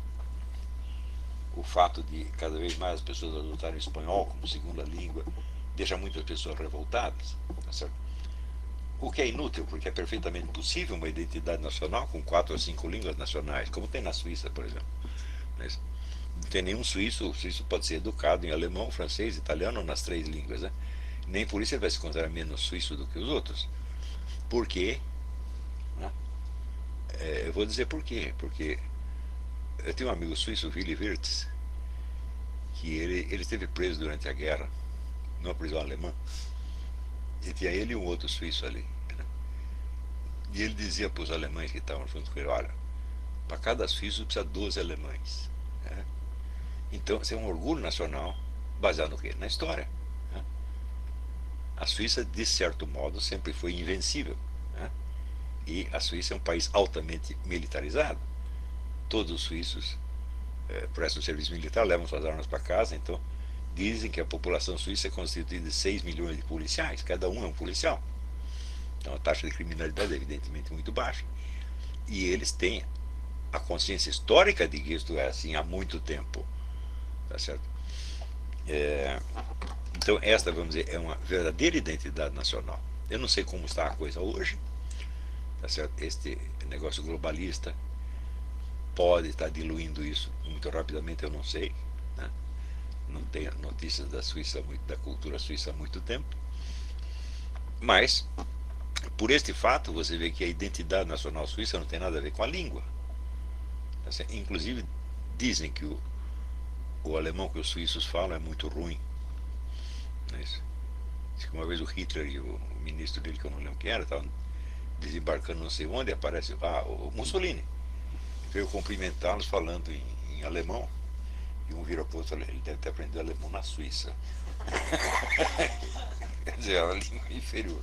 o fato de cada vez mais as pessoas adotarem o espanhol como segunda língua, deixa muitas pessoas revoltadas, tá certo? O que é inútil, porque é perfeitamente possível uma identidade nacional com 4 ou 5 línguas nacionais, como tem na Suíça, por exemplo. Mas não tem nenhum suíço, o suíço pode ser educado em alemão, francês, italiano, nas 3 línguas, né? Nem por isso ele vai se considerar menos suíço do que os outros. Por quê? Né? Eu vou dizer por quê. Porque eu tenho um amigo suíço, Willy Wirtz, que ele esteve preso durante a guerra, numa prisão alemã, e tinha ele e um outro suíço ali, né? E ele dizia para os alemães que estavam junto com ele: olha, para cada suíço precisa 12 alemães, né? Então, isso é um orgulho nacional baseado no quê? Na história, né? A Suíça, de certo modo, sempre foi invencível, né? E a Suíça é um país altamente militarizado. Todos os suíços prestam serviço militar, levam suas armas para casa. Então dizem que a população suíça é constituída de 6 milhões de policiais, cada um é um policial. Então a taxa de criminalidade é evidentemente muito baixa, e eles têm a consciência histórica de que isto é assim há muito tempo, tá certo? Então esta, vamos dizer, é uma verdadeira identidade nacional. Eu não sei como está a coisa hoje, tá certo? Este negócio globalista pode estar diluindo isso muito rapidamente, eu não sei, né? Não tenho notícias da Suíça, da cultura suíça há muito tempo, mas por este fato você vê que a identidade nacional suíça não tem nada a ver com a língua. Inclusive dizem que o alemão que os suíços falam é muito ruim, não é isso? Diz que uma vez o Hitler e o ministro dele, que eu não lembro quem era, estavam desembarcando não sei onde, aparece o Mussolini, veio cumprimentá-los falando em alemão, e um vira para o outro e falou: ele deve ter aprendido alemão na Suíça. Quer dizer, é uma língua inferior.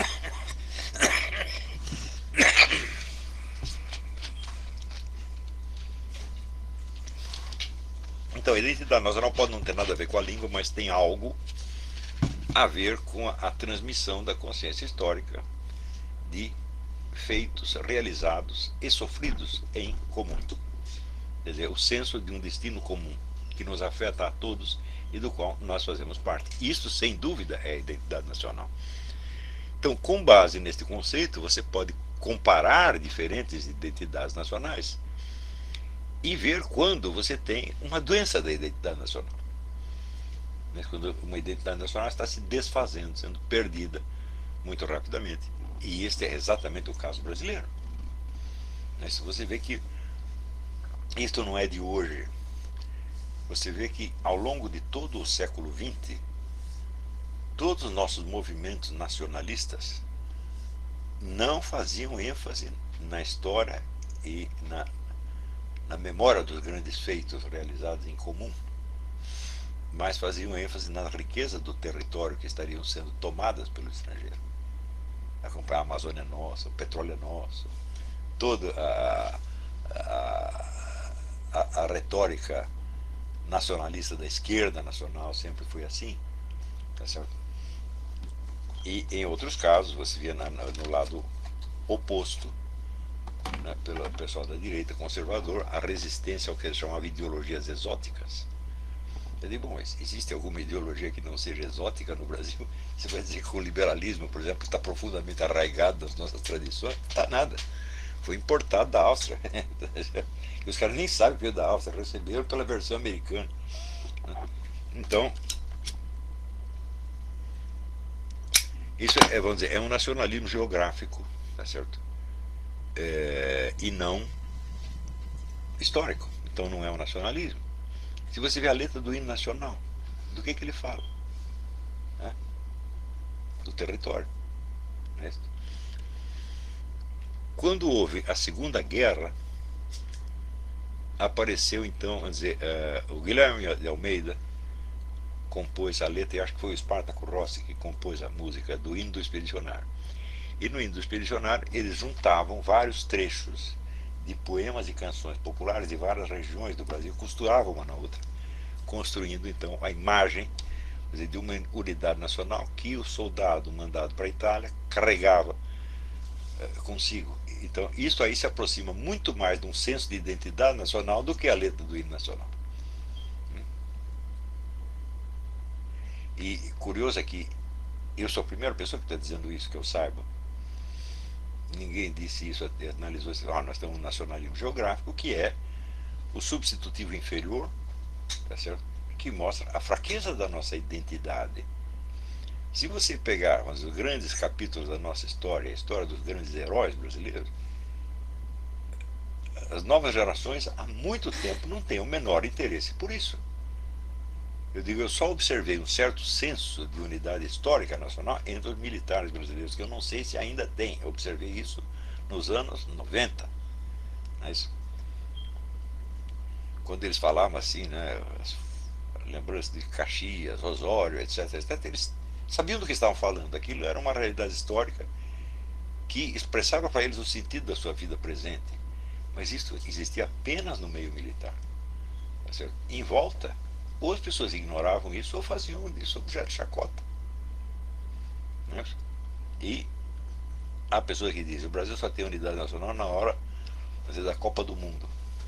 Então a identidade nacional pode não ter nada a ver com a língua, mas tem algo a ver com a transmissão da consciência histórica de feitos realizados e sofridos em comum. Quer dizer, o senso de um destino comum que nos afeta a todos e do qual nós fazemos parte. Isso, sem dúvida, é a identidade nacional. Então, com base neste conceito, você pode comparar diferentes identidades nacionais e ver quando você tem uma doença da identidade nacional. Mas quando uma identidade nacional está se desfazendo, sendo perdida muito rapidamente. E este é exatamente o caso brasileiro. Mas você vê que isto não é de hoje. Você vê que ao longo de todo o século XX, todos os nossos movimentos nacionalistas não faziam ênfase na história e na memória dos grandes feitos realizados em comum, mas faziam ênfase na riqueza do território que estariam sendo tomadas pelo estrangeiro. A Amazônia é nossa, o petróleo é nosso, toda a retórica nacionalista da esquerda nacional sempre foi assim, tá certo? E em outros casos você via no lado oposto, né, pelo pessoal da direita conservador, a resistência ao que eles chamavam de ideologias exóticas. Eu digo, bom, existe alguma ideologia que não seja exótica no Brasil? Você vai dizer que o liberalismo, por exemplo, está profundamente arraigado nas nossas tradições? Não está nada. Foi importado da Áustria. E os caras nem sabem que veio da Áustria, receberam pela versão americana. Então, isso vamos dizer, é um nacionalismo geográfico, tá certo? E não histórico. Então não é um nacionalismo. Se você vê a letra do hino nacional, do que ele fala? Né? Do território. Né? Quando houve a Segunda Guerra, apareceu então, vamos dizer, o Guilherme de Almeida compôs a letra, e acho que foi o Espartaco Rossi que compôs a música do hino do Expedicionário. E no hino do Expedicionário eles juntavam vários trechos de poemas e canções populares de várias regiões do Brasil, costuravam uma na outra, construindo então a imagem, quer dizer, de uma unidade nacional que o soldado mandado para a Itália carregava consigo. Então isso aí se aproxima muito mais de um senso de identidade nacional do que a letra do hino nacional. E curioso é que eu sou a primeira pessoa que está dizendo isso, que eu saiba. Ninguém disse isso, analisou isso. Nós temos um nacionalismo geográfico, que é o substitutivo inferior, tá certo? Que mostra a fraqueza da nossa identidade. Se você pegar os grandes capítulos da nossa história, a história dos grandes heróis brasileiros, as novas gerações há muito tempo não têm o menor interesse por isso. Eu digo, eu só observei um certo senso de unidade histórica nacional entre os militares brasileiros, que eu não sei se ainda tem. Eu observei isso nos anos 90. Mas, quando eles falavam assim, né, lembranças de Caxias, Osório, etc., etc., eles sabiam do que estavam falando. Aquilo era uma realidade histórica que expressava para eles o sentido da sua vida presente. Mas isso existia apenas no meio militar. Tá certo? Em volta, ou as pessoas ignoravam isso ou faziam disso objeto de chacota. Né? E há pessoas que dizem: o Brasil só tem unidade nacional na hora, às vezes, da Copa do Mundo.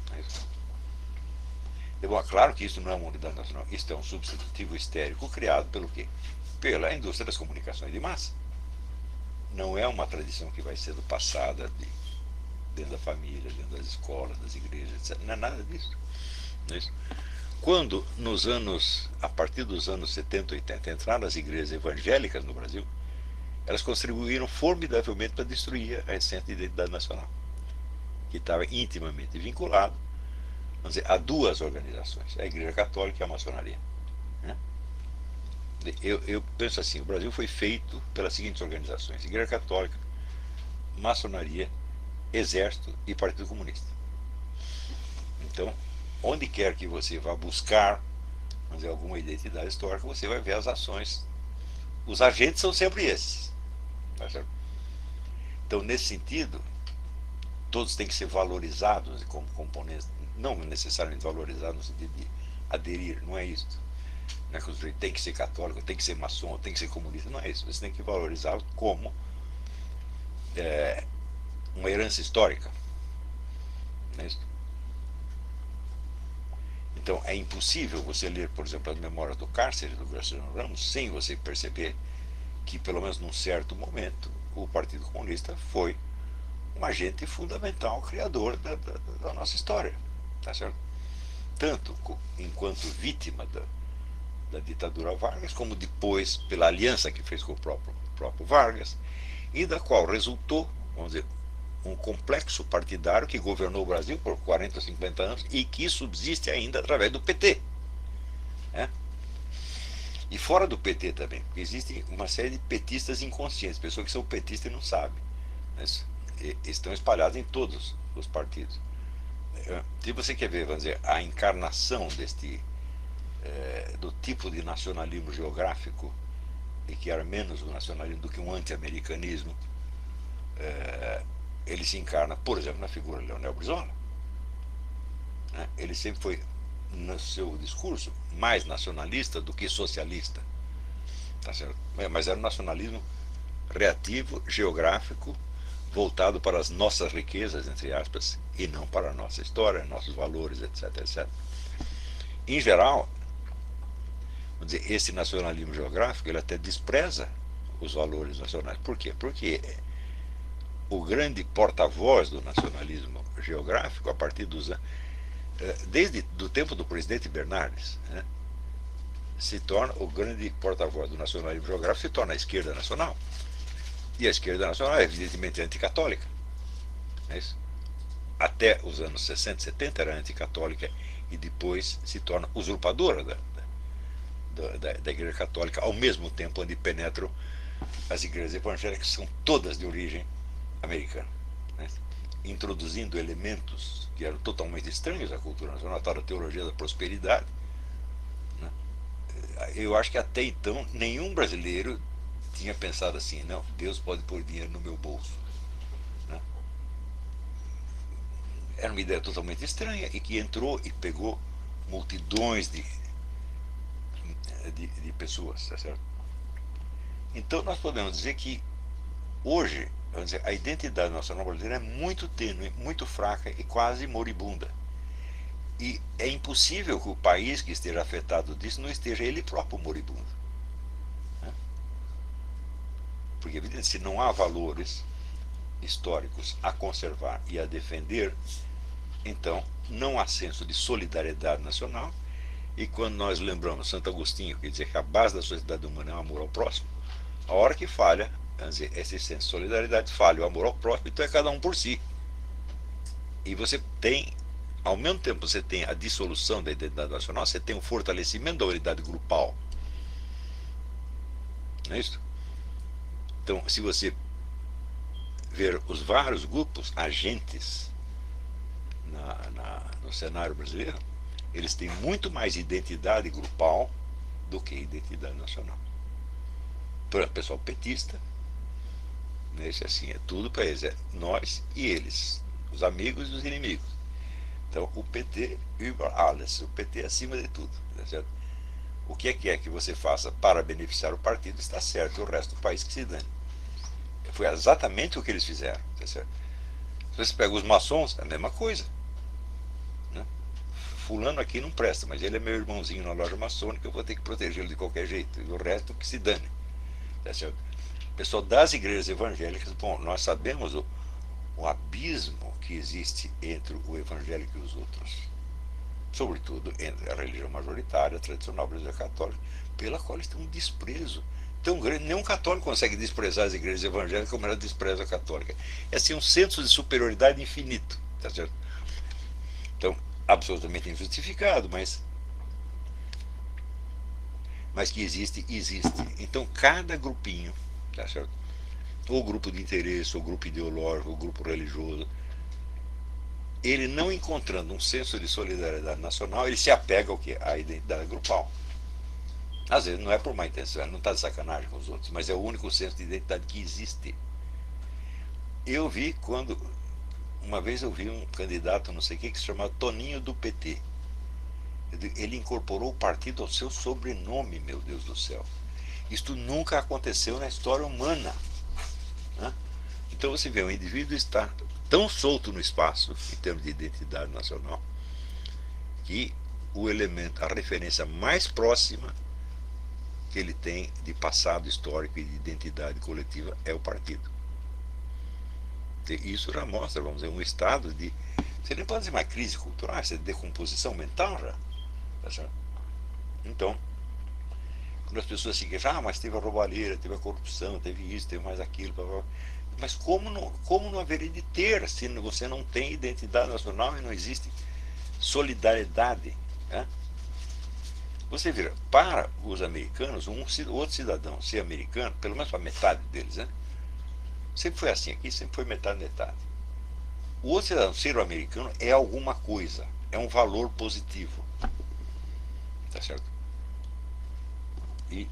É bom, claro que isso não é uma unidade nacional, isso é um substitutivo histérico criado pelo quê? Pela indústria das comunicações de massa. Não é uma tradição que vai sendo passada dentro da família, dentro das escolas, das igrejas, etc. Não é nada disso. Não é isso? Quando, a partir dos anos 70, 80, entraram as igrejas evangélicas no Brasil, elas contribuíram formidavelmente para destruir a recente identidade nacional, que estava intimamente vinculado, vamos dizer, a duas organizações, a Igreja Católica e a Maçonaria. Né? Eu penso assim: o Brasil foi feito pelas seguintes organizações: Igreja Católica, Maçonaria, Exército e Partido Comunista. Então, onde quer que você vá buscar, vamos dizer, alguma identidade histórica, você vai ver as ações. Os agentes são sempre esses. Tá certo? Então, nesse sentido, todos têm que ser valorizados como componentes, não necessariamente valorizados no sentido de aderir, não é isso. Não é que o sujeito tem que ser católico, tem que ser maçom, tem que ser comunista, não é isso. Você tem que valorizá-lo como uma herança histórica. Não é isso? Então, é impossível você ler, por exemplo, as Memórias do Cárcere, do Graciliano Ramos, sem você perceber que, pelo menos num certo momento, o Partido Comunista foi um agente fundamental, criador da nossa história. Tá certo? Tanto enquanto vítima da ditadura Vargas, como depois pela aliança que fez com o próprio Vargas, e da qual resultou, vamos dizer, um complexo partidário que governou o Brasil por 40, 50 anos e que subsiste ainda através do PT. Né? E fora do PT também, porque existe uma série de petistas inconscientes, pessoas que são petistas e não sabem. Né? Estão espalhados em todos os partidos. Se você quer ver, vamos dizer, a encarnação do tipo de nacionalismo geográfico, e que era menos um nacionalismo do que um anti-americanismo, ele se encarna, por exemplo, na figura de Leonel Brizola. Né? Ele sempre foi, no seu discurso, mais nacionalista do que socialista. Tá certo? Mas era um nacionalismo reativo, geográfico, voltado para as nossas riquezas, entre aspas, e não para a nossa história, nossos valores, etc, etc. Em geral, vamos dizer, esse nacionalismo geográfico, ele até despreza os valores nacionais. Por quê? Porque o grande porta-voz do nacionalismo geográfico, a partir desde o tempo do presidente Bernardes, né, se torna o grande porta-voz do nacionalismo geográfico, se torna a esquerda nacional. E a esquerda nacional é evidentemente anticatólica. É isso? Até os anos 60, 70 era anticatólica e depois se torna usurpadora da Igreja Católica, ao mesmo tempo onde penetram as igrejas evangélicas, que são todas de origem americana, né? Introduzindo elementos que eram totalmente estranhos à cultura nacional, a tal da teologia da prosperidade. Né? Eu acho que até então nenhum brasileiro tinha pensado assim: não, Deus pode pôr dinheiro no meu bolso. Né? Era uma ideia totalmente estranha e que entrou e pegou multidões de pessoas, tá certo? Então nós podemos dizer que hoje, vamos dizer, a identidade nacional brasileira é muito tênue, muito fraca e quase moribunda. E é impossível que o país que esteja afetado disso não esteja ele próprio moribundo. Porque, evidente, se não há valores históricos a conservar e a defender, então não há senso de solidariedade nacional. E quando nós lembramos Santo Agostinho, que dizia que a base da sociedade humana é o amor ao próximo, a hora que falha, dizer, esse senso de solidariedade falha, o amor ao próximo, então é cada um por si. E você tem, ao mesmo tempo, você tem a dissolução da identidade nacional, você tem o fortalecimento da unidade grupal. Não é isso? Então, se você ver os vários grupos agentes no cenário brasileiro, eles têm muito mais identidade grupal do que identidade nacional. Por exemplo, o pessoal petista, né, isso assim, é tudo para eles, é nós e eles, os amigos e os inimigos. Então, o PT über alles, o PT é acima de tudo. Tá certo? O que é que você faça para beneficiar o partido está certo, o resto do país que se dane. Foi exatamente o que eles fizeram. Tá certo? Se você pega os maçons, é a mesma coisa. Né? Fulano aqui não presta, mas ele é meu irmãozinho na loja maçônica, eu vou ter que protegê-lo de qualquer jeito. E o resto que se dane. Tá certo? O pessoal das igrejas evangélicas, bom, nós sabemos o abismo que existe entre o evangélico e os outros. Sobretudo entre a religião majoritária, a tradicional brasileira católica, pela qual eles têm um desprezo tão grande. Nenhum católico consegue desprezar as igrejas evangélicas como ela despreza a católica. É assim um senso de superioridade infinito. Tá certo? Então, absolutamente injustificado, mas que existe, existe. Então, cada grupinho, tá certo? Ou grupo de interesse, ou grupo ideológico, ou grupo religioso, ele não encontrando um senso de solidariedade nacional, ele se apega ao quê? À identidade grupal. Às vezes não é por má intenção, ele não está de sacanagem com os outros, mas é o único senso de identidade que existe. Eu vi uma vez eu vi um candidato, não sei o que se chamava Toninho do PT. Ele incorporou o partido ao seu sobrenome, meu Deus do céu. Isto nunca aconteceu na história humana. Né? Então você vê, o indivíduo está tão solto no espaço, em termos de identidade nacional, que o elemento, a referência mais próxima que ele tem de passado histórico e de identidade coletiva é o partido. Isso já mostra, vamos dizer, um estado de, você nem pode dizer uma crise cultural, isso é decomposição mental já. Então, quando as pessoas se queixam, mas teve a roubalheira, teve a corrupção, teve isso, teve mais aquilo, blá, blá. Mas como não haveria de ter se você não tem identidade nacional e não existe solidariedade? Né? Você vira, para os americanos, outro cidadão ser americano, pelo menos para metade deles, né? Sempre foi assim aqui, sempre foi metade. O outro cidadão ser americano é alguma coisa, é um valor positivo. Tá certo? E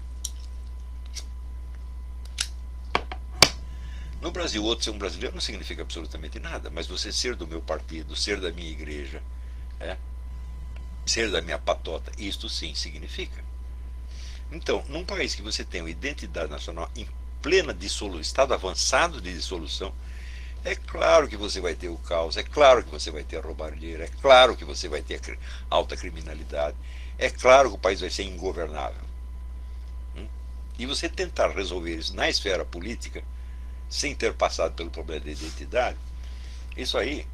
no Brasil, outro ser um brasileiro não significa absolutamente nada, mas você ser do meu partido, ser da minha igreja, ser da minha patota, isto sim significa. Então, num país que você tem uma identidade nacional em plena dissolução, estado avançado de dissolução, é claro que você vai ter o caos, é claro que você vai ter a roubalheira, é claro que você vai ter a alta criminalidade, é claro que o país vai ser ingovernável. E você tentar resolver isso na esfera política, sem ter passado pelo problema da identidade, isso aí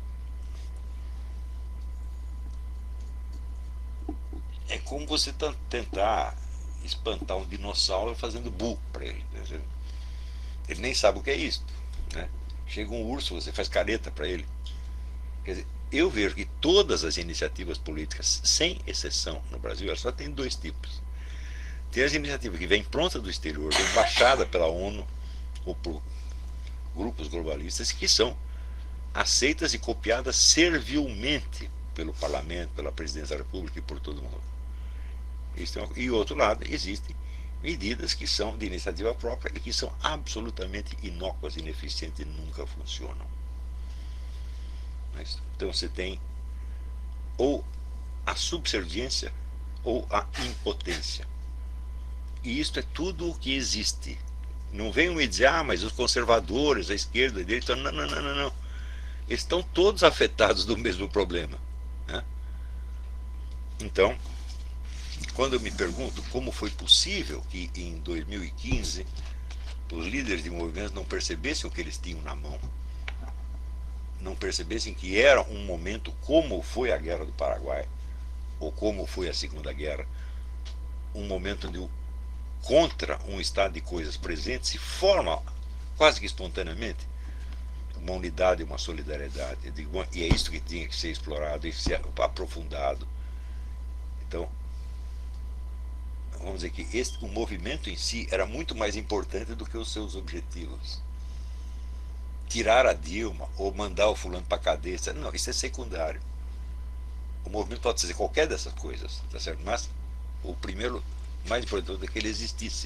é como você tentar espantar um dinossauro fazendo burro para ele. Ele nem sabe o que é isso. Né? Chega um urso, você faz careta para ele. Quer dizer, eu vejo que todas as iniciativas políticas, sem exceção no Brasil, elas só tem dois tipos. Tem as iniciativas que vêm pronta do exterior, vem baixada pela ONU ou por grupos globalistas, que são aceitas e copiadas servilmente pelo parlamento, pela presidência da República e por todo mundo. E outro lado, existem medidas que são de iniciativa própria e que são absolutamente inócuas, ineficientes e nunca funcionam. Então você tem ou a subserviência ou a impotência. E isto é tudo o que existe. Não venham me dizer, mas os conservadores, a esquerda, a direita, não. Eles estão todos afetados do mesmo problema. Né? Então, quando eu me pergunto como foi possível que em 2015 os líderes de movimentos não percebessem o que eles tinham na mão, não percebessem que era um momento, como foi a Guerra do Paraguai, ou como foi a Segunda Guerra, um momento onde contra um estado de coisas presente se forma quase que espontaneamente uma unidade, uma solidariedade. Eu digo, bom, e é isso que tinha que ser explorado e ser aprofundado. Então, vamos dizer que o movimento em si era muito mais importante do que os seus objetivos. Tirar a Dilma ou mandar o fulano para a cadeia, não, isso é secundário. O movimento pode ser qualquer dessas coisas, tá certo? Mas o primeiro, mais importante, é que ele existisse.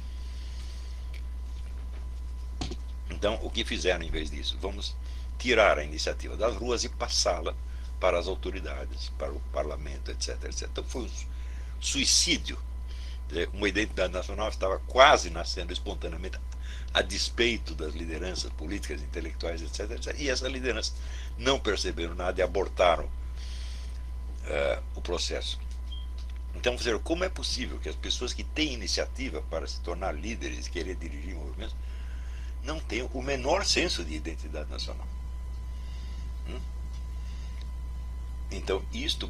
Então, o que fizeram em vez disso? Vamos tirar a iniciativa das ruas e passá-la para as autoridades, para o parlamento, etc, etc. Então, foi um suicídio. Uma identidade nacional estava quase nascendo espontaneamente a despeito das lideranças políticas, intelectuais, etc, etc. E essas lideranças não perceberam nada e abortaram o processo. Então, como é possível que as pessoas que têm iniciativa para se tornar líderes e querer dirigir movimentos não tenham o menor senso de identidade nacional? Então, isto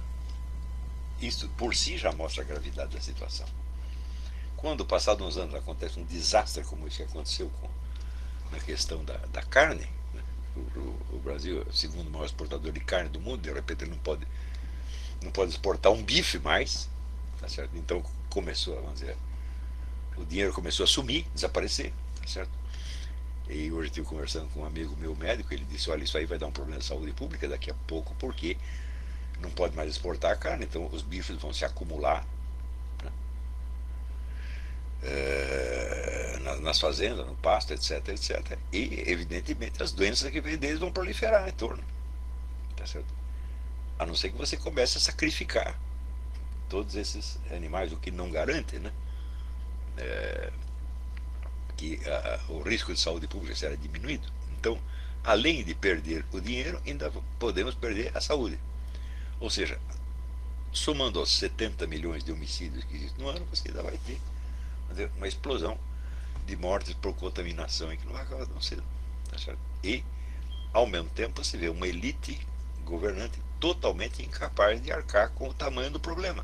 por si já mostra a gravidade da situação. Quando, passados uns anos, acontece um desastre como esse que aconteceu na questão da carne, né? O Brasil é o segundo maior exportador de carne do mundo, de repente ele não pode exportar um bife mais, tá certo? Então começou, vamos dizer, o dinheiro começou a sumir, desaparecer, tá certo? E hoje eu estive conversando com um amigo meu médico, ele disse, olha, isso aí vai dar um problema de saúde pública daqui a pouco, porque não pode mais exportar a carne, então os bifes vão se acumular, né? Nas fazendas, no pasto, etc, etc. E, evidentemente, as doenças que vêm deles vão proliferar em torno, tá certo? A não ser que você comece a sacrificar todos esses animais, o que não garante, né? Que o risco de saúde pública será diminuído. Então, além de perder o dinheiro, ainda podemos perder a saúde. Ou seja, somando aos 70 milhões de homicídios que existem no ano, você ainda vai ter uma explosão de mortes por contaminação que não vai acabar não cedo, tá certo? E, ao mesmo tempo, você vê uma elite governante totalmente incapaz de arcar com o tamanho do problema.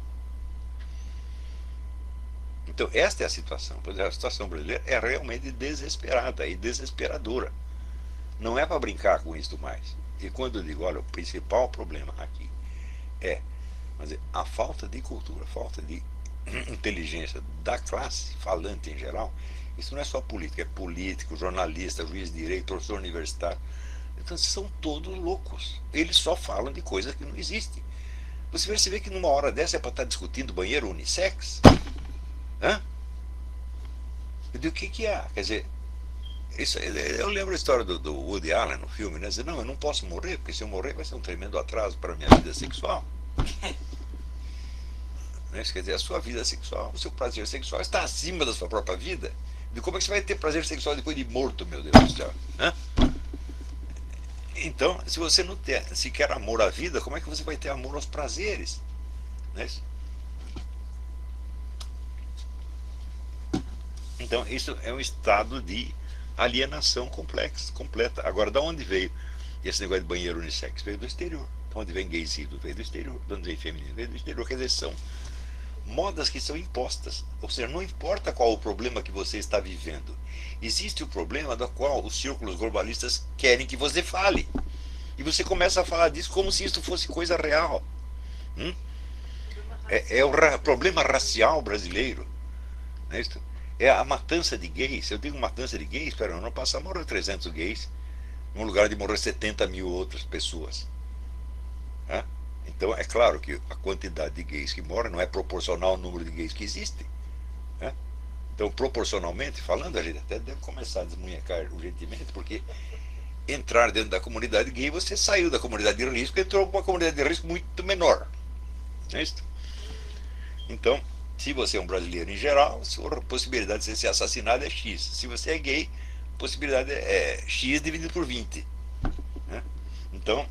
Então, esta é a situação. A situação brasileira é realmente desesperada e desesperadora. Não é para brincar com isso mais. E quando eu digo, olha, o principal problema aqui é a falta de cultura, a falta de inteligência da classe falante em geral. Isso não é só política, é político, jornalista, juiz de direito, professor universitário. Então, são todos loucos. Eles só falam de coisas que não existem. Você percebe que numa hora dessa é para estar discutindo banheiro unissex? Hã? Eu digo, o que é? Quer dizer, eu lembro a história do Woody Allen no filme, né? Dizer, não, eu não posso morrer, porque se eu morrer vai ser um tremendo atraso para a minha vida sexual. Quer dizer, a sua vida sexual, o seu prazer sexual está acima da sua própria vida. E como é que você vai ter prazer sexual depois de morto, meu Deus do céu? Hã? Então, se você não tem sequer amor à vida, como é que você vai ter amor aos prazeres? Não é isso? Então, isso é um estado de alienação completa. Agora, de onde veio esse negócio de banheiro unissex? Veio do exterior. De onde vem gaysido? Veio do exterior. De onde vem feminino? Veio do exterior. Quer dizer, são modas que são impostas. Ou seja, não importa qual o problema que você está vivendo. Existe o problema do qual os círculos globalistas querem que você fale. E você começa a falar disso como se isso fosse coisa real. É o problema racial brasileiro. Não é isso? É a matança de gays. Eu digo matança de gays, espera, no ano passado morreram 300 gays, num lugar de morrer 70 mil outras pessoas. Então, é claro que a quantidade de gays que morrem não é proporcional ao número de gays que existem. Então, proporcionalmente falando, a gente até deve começar a desmunhecar urgentemente, porque entrar dentro da comunidade gay, você saiu da comunidade de risco e entrou para uma comunidade de risco muito menor. Não é isso? Então, se você é um brasileiro em geral, a possibilidade de você ser assassinado é X. Se você é gay, a possibilidade é X dividido por 20. Então,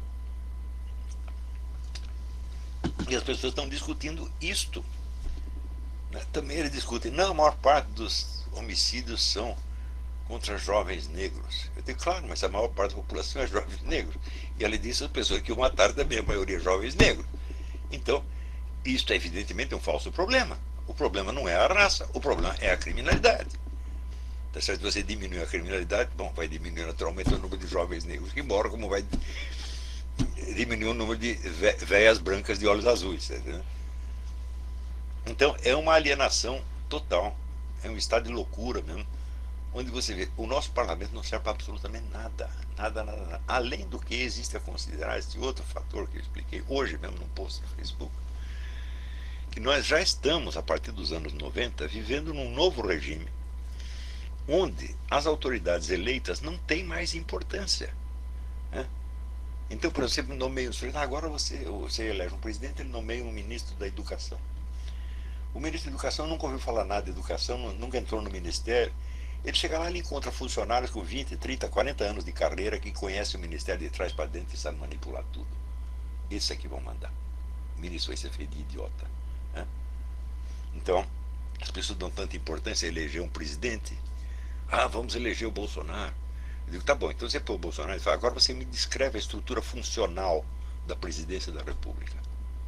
e as pessoas estão discutindo isto. Também eles discutem, não, a maior parte dos homicídios são contra jovens negros. Eu digo, claro, mas a maior parte da população é jovens negros. E além disso, as pessoas que o mataram também, a maioria jovens negros. Então, isto é evidentemente um falso problema. O problema não é a raça, o problema é a criminalidade. Tá certo? Se você diminui a criminalidade, bom, vai diminuir naturalmente o número de jovens negros que morram, como vai diminuir o número de velhas brancas de olhos azuis. Tá? Então, é uma alienação total. É um estado de loucura mesmo. Onde você vê, o nosso parlamento não serve para absolutamente nada. Nada, nada, nada. Além do que existe a considerar esse outro fator que eu expliquei hoje mesmo num post no Facebook, que nós já estamos, a partir dos anos 90, vivendo num novo regime, onde as autoridades eleitas não têm mais importância. Né? Então, por exemplo, nomeia agora você elege um presidente, ele nomeia um ministro da educação. O ministro da educação nunca ouviu falar nada de educação, nunca entrou no ministério. Ele chega lá e encontra funcionários com 20, 30, 40 anos de carreira que conhecem o ministério de trás para dentro e sabem manipular tudo. Esses aqui vão mandar. O ministro vai ser feito de idiota. Né? Então, as pessoas dão tanta importância a eleger um presidente. Ah, vamos eleger o Bolsonaro. Eu digo, tá bom, então você põe o Bolsonaro e fala, agora você me descreve a estrutura funcional da presidência da República.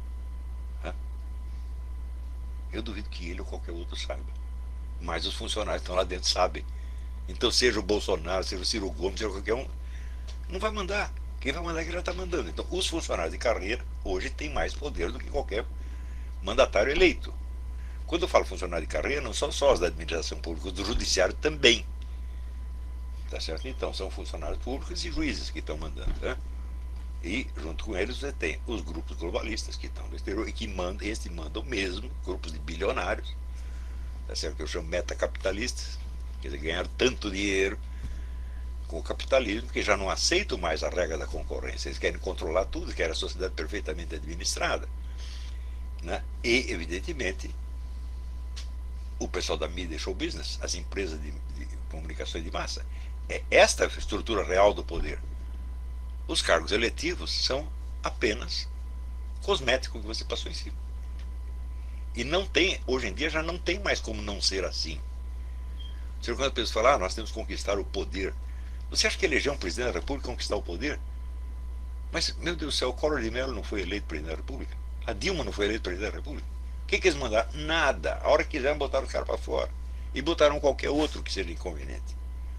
Eu duvido que ele ou qualquer outro saiba. Mas os funcionários que estão lá dentro sabem. Então, seja o Bolsonaro, seja o Ciro Gomes, seja qualquer um, não vai mandar. Quem vai mandar é que já está mandando. Então, os funcionários de carreira hoje têm mais poder do que qualquer mandatário eleito. Quando eu falo funcionário de carreira, não são só os da administração pública, os do judiciário também. Tá certo? Então, são funcionários públicos e juízes que estão mandando. Né? E, junto com eles, você tem os grupos globalistas que estão no exterior e que mandam mesmo, grupos de bilionários, tá certo? Que eu chamo metacapitalistas, quer dizer, ganharam tanto dinheiro com o capitalismo que já não aceitam mais a regra da concorrência. Eles querem controlar tudo, querem a sociedade perfeitamente administrada. Né? E, evidentemente, o pessoal da mídia e show business, as empresas de comunicação de massa, é esta a estrutura real do poder. Os cargos eletivos são apenas cosméticos que você passou em cima. E não tem, hoje em dia já não tem mais como não ser assim. Você quando as pessoas falam, nós temos que conquistar o poder. Você acha que eleger um presidente da República é conquistar o poder? Mas, meu Deus do céu, o Collor de Mello não foi eleito presidente da República? A Dilma não foi eleita presidente da República? O que eles mandaram? Nada. A hora que quiseram, botaram o cara para fora. E botaram qualquer outro que seja inconveniente.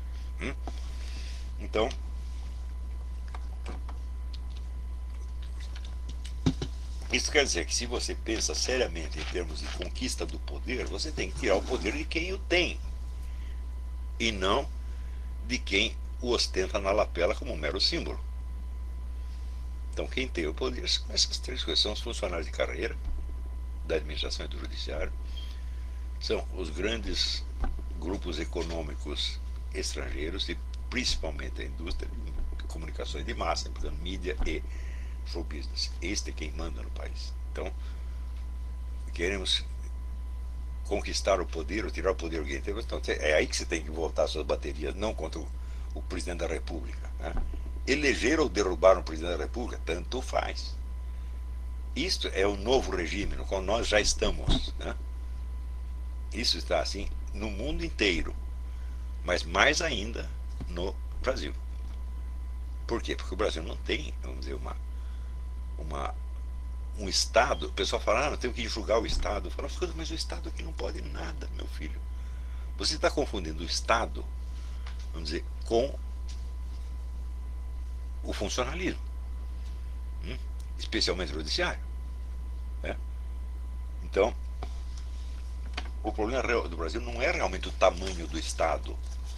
Então, isso quer dizer que se você pensa seriamente em termos de conquista do poder, você tem que tirar o poder de quem o tem. E não de quem o ostenta na lapela como um mero símbolo. Então quem tem o poder são essas três coisas, são os funcionários de carreira, da administração e do judiciário, são os grandes grupos econômicos estrangeiros e principalmente a indústria de comunicações de massa, portanto, mídia e show business. Este é quem manda no país. Então, queremos conquistar o poder ou tirar o poder de alguém. Então, é aí que você tem que voltar suas baterias, não contra o presidente da República. Né? Eleger ou derrubar um presidente da República, tanto faz. Isto é o novo regime no qual nós já estamos. Né? Isso está assim no mundo inteiro, mas mais ainda no Brasil. Por quê? Porque o Brasil não tem, vamos dizer, um Estado. O pessoal fala, não tem que julgar o Estado. Eu falo, mas o Estado aqui não pode nada, meu filho. Você está confundindo o Estado, vamos dizer, com o funcionalismo, especialmente o judiciário. Né? Então, o problema do Brasil não é realmente o tamanho do Estado.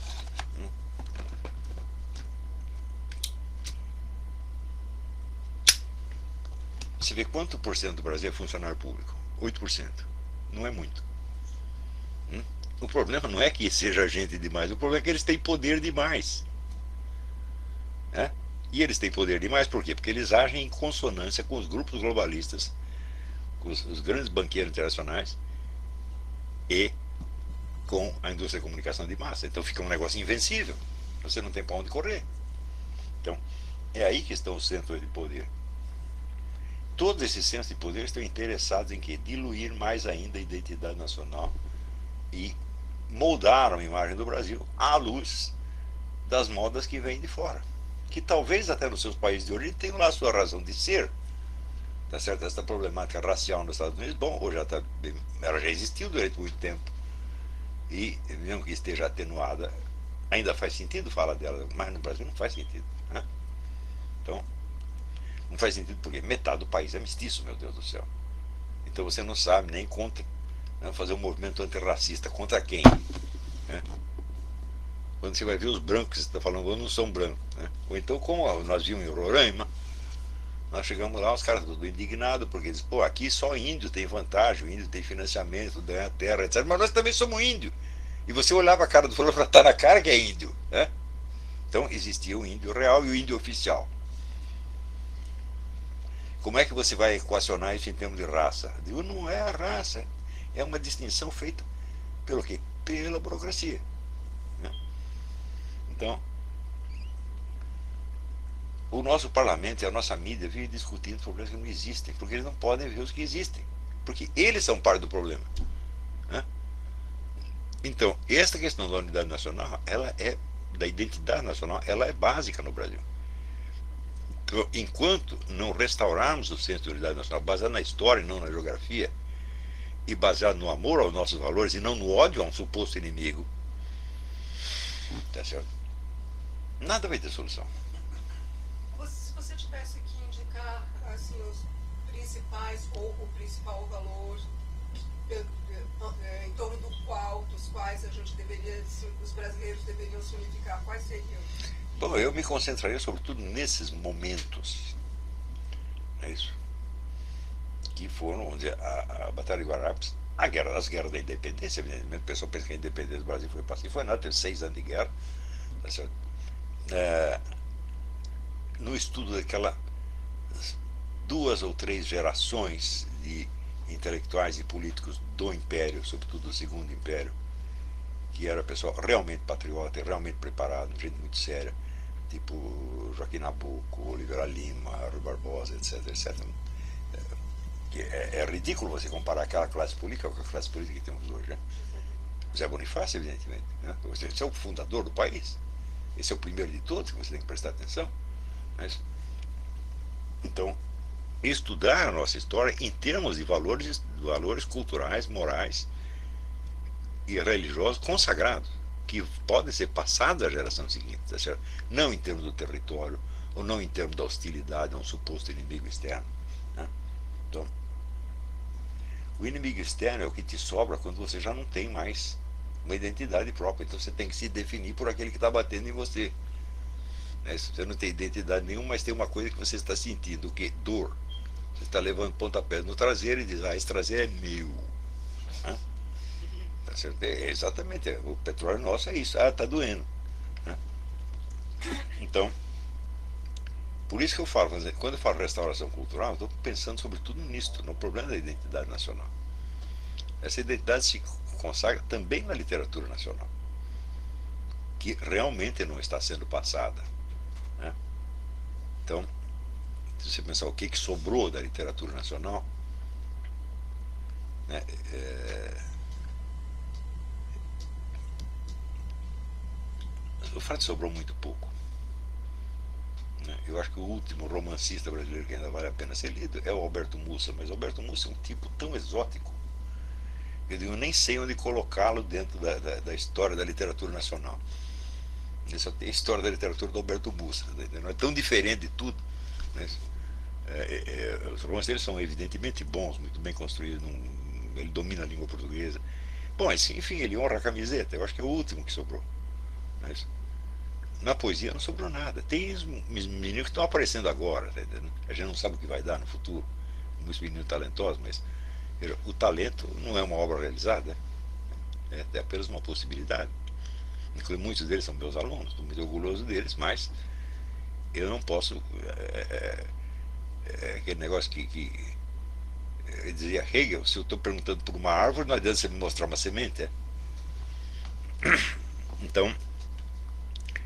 Você vê quanto por cento do Brasil é funcionário público? 8%. Não é muito. O problema não é que seja gente demais, o problema é que eles têm poder demais. Né? E eles têm poder demais por quê? Porque eles agem em consonância com os grupos globalistas, com os grandes banqueiros internacionais e com a indústria de comunicação de massa. Então fica um negócio invencível. Você não tem para onde correr. Então, é aí que estão os centros de poder. Todos esses centros de poder estão interessados em que diluir mais ainda a identidade nacional e moldaram a imagem do Brasil à luz das modas que vêm de fora, que talvez até nos seus países de origem tenham lá a sua razão de ser. Tá certo? Essa problemática racial nos Estados Unidos, bom, hoje ela já existiu durante muito tempo, e mesmo que esteja atenuada, ainda faz sentido falar dela, mas no Brasil não faz sentido, né? Então, não faz sentido porque metade do país é mestiço, meu Deus do céu. Então você não sabe nem contra, né, fazer um movimento antirracista contra quem, né? Quando você vai ver os brancos que você está falando, não são brancos, né? Ou então, como nós vimos em Roraima, nós chegamos lá, os caras tudo indignados, porque eles, pô, aqui só índio tem vantagem, o índio tem financiamento, ganha terra, etc. Mas nós também somos índio. E você olhava a cara do fulano e falava, tá na cara que é índio, né? Então existia o índio real e o índio oficial. Como é que você vai equacionar isso em termos de raça? Eu digo, não é a raça, é uma distinção feita pelo quê? Pela burocracia, né? Então, o nosso parlamento e a nossa mídia vivem discutindo problemas que não existem, porque eles não podem ver os que existem, porque eles são parte do problema, né? Então, esta questão da unidade nacional, ela é, da identidade nacional, ela é básica no Brasil. Então, enquanto não restaurarmos o senso de unidade nacional, baseado na história e não na geografia, e baseado no amor aos nossos valores e não no ódio a um suposto inimigo, tá certo? Nada vai ter solução. Se você tivesse que indicar assim, os principais ou o principal valor em torno dos quais a gente deveria, os brasileiros deveriam se unificar, quais seriam? Bom, eu me concentraria sobretudo nesses momentos, é isso, que foram, vamos dizer, a Batalha de Guararapes, as guerras da independência, evidentemente. O pessoal pensa que a independência do Brasil foi pacífica, foi nada, teve 6 anos de guerra, tá certo? No estudo daquela 2 ou 3 gerações de intelectuais e políticos do Império, sobretudo do Segundo Império, que era pessoal realmente patriota e realmente preparado, gente muito séria, tipo Joaquim Nabuco, Oliveira Lima, Rui Barbosa, etc, etc. É ridículo você comparar aquela classe política com a classe política que temos hoje, né? José Bonifácio, evidentemente, né? Esse é o fundador do país, esse é o primeiro de todos que você tem que prestar atenção. Então, estudar a nossa história em termos de valores culturais, morais e religiosos consagrados, que podem ser passados à geração seguinte, tá certo? Não em termos do território, ou não em termos da hostilidade a um suposto inimigo externo, né? Então, o inimigo externo é o que te sobra quando você já não tem mais uma identidade própria. Então você tem que se definir por aquele que está batendo em você. Você não tem identidade nenhuma, mas tem uma coisa que você está sentindo, o que? Dor. Você está levando pontapé no traseiro e diz, esse traseiro é meu. Né? Tá certo? Exatamente, o petróleo nosso é isso, está doendo. Né? Então, por isso que eu falo, quando eu falo restauração cultural, eu estou pensando sobretudo nisto, no problema da identidade nacional. Essa identidade se consagra também na literatura nacional, que realmente não está sendo passada, né? Então, se você pensar o que sobrou da literatura nacional, né, o fato que sobrou muito pouco, né? Eu acho que o último romancista brasileiro que ainda vale a pena ser lido é o Alberto Mussa, mas o Alberto Mussa é um tipo tão exótico, eu nem sei onde colocá-lo dentro da história da literatura nacional. Ele só tem a história da literatura do Alberto Mussa, não é tão diferente de tudo, né? Os romances dele são evidentemente bons, muito bem construídos, ele domina a língua portuguesa. Bom, enfim, ele honra a camiseta, eu acho que é o último que sobrou. Mas na poesia não sobrou nada. Tem os meninos que estão aparecendo agora, tá entendendo? A gente não sabe o que vai dar no futuro, muitos meninos talentosos, mas o talento não é uma obra realizada, é apenas uma possibilidade. Inclusive, muitos deles são meus alunos, estou muito orgulhoso deles, mas eu não posso. Aquele negócio que dizia Hegel: se eu estou perguntando por uma árvore, não adianta você me mostrar uma semente. Então,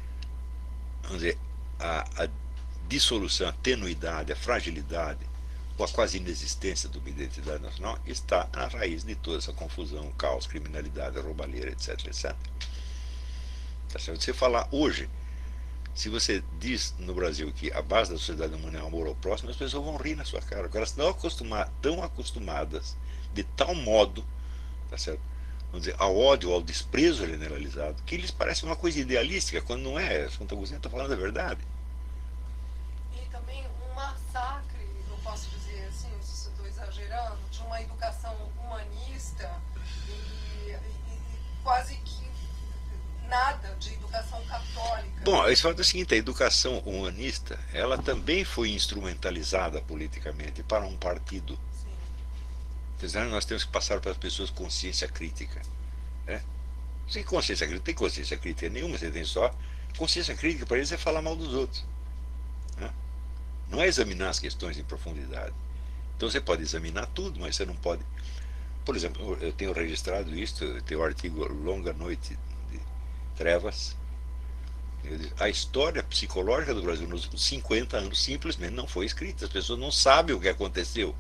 vamos dizer, a dissolução, a tenuidade, a fragilidade ou a quase inexistência de uma identidade nacional, está na raiz de toda essa confusão, caos, criminalidade, roubalheira, etc, etc. Tá certo? Você falar hoje, se você diz no Brasil que a base da sociedade humana é o amor ao próximo, as pessoas vão rir na sua cara, porque elas estão acostumadas de tal modo, tá certo? Vamos dizer, ao ódio, ao desprezo generalizado, que eles parecem uma coisa idealística, quando não é. Santo Agostinho está falando a verdade. E também um massacre, eu posso dizer assim, não sei se eu estou exagerando, de uma educação humanista e quase que nada de educação católica. Bom, isso fala o seguinte, a educação humanista, ela também foi instrumentalizada politicamente para um partido. Sim. Então, nós temos que passar para as pessoas consciência crítica. Né? Sem consciência crítica, tem consciência crítica nenhuma, você tem só consciência crítica para eles é falar mal dos outros. Né? Não é examinar as questões em profundidade. Então você pode examinar tudo, mas você não pode. Por exemplo, eu tenho registrado isso, eu tenho o artigo Longa Noite de Trevas. A história psicológica do Brasil nos últimos 50 anos simplesmente não foi escrita. As pessoas não sabem o que aconteceu.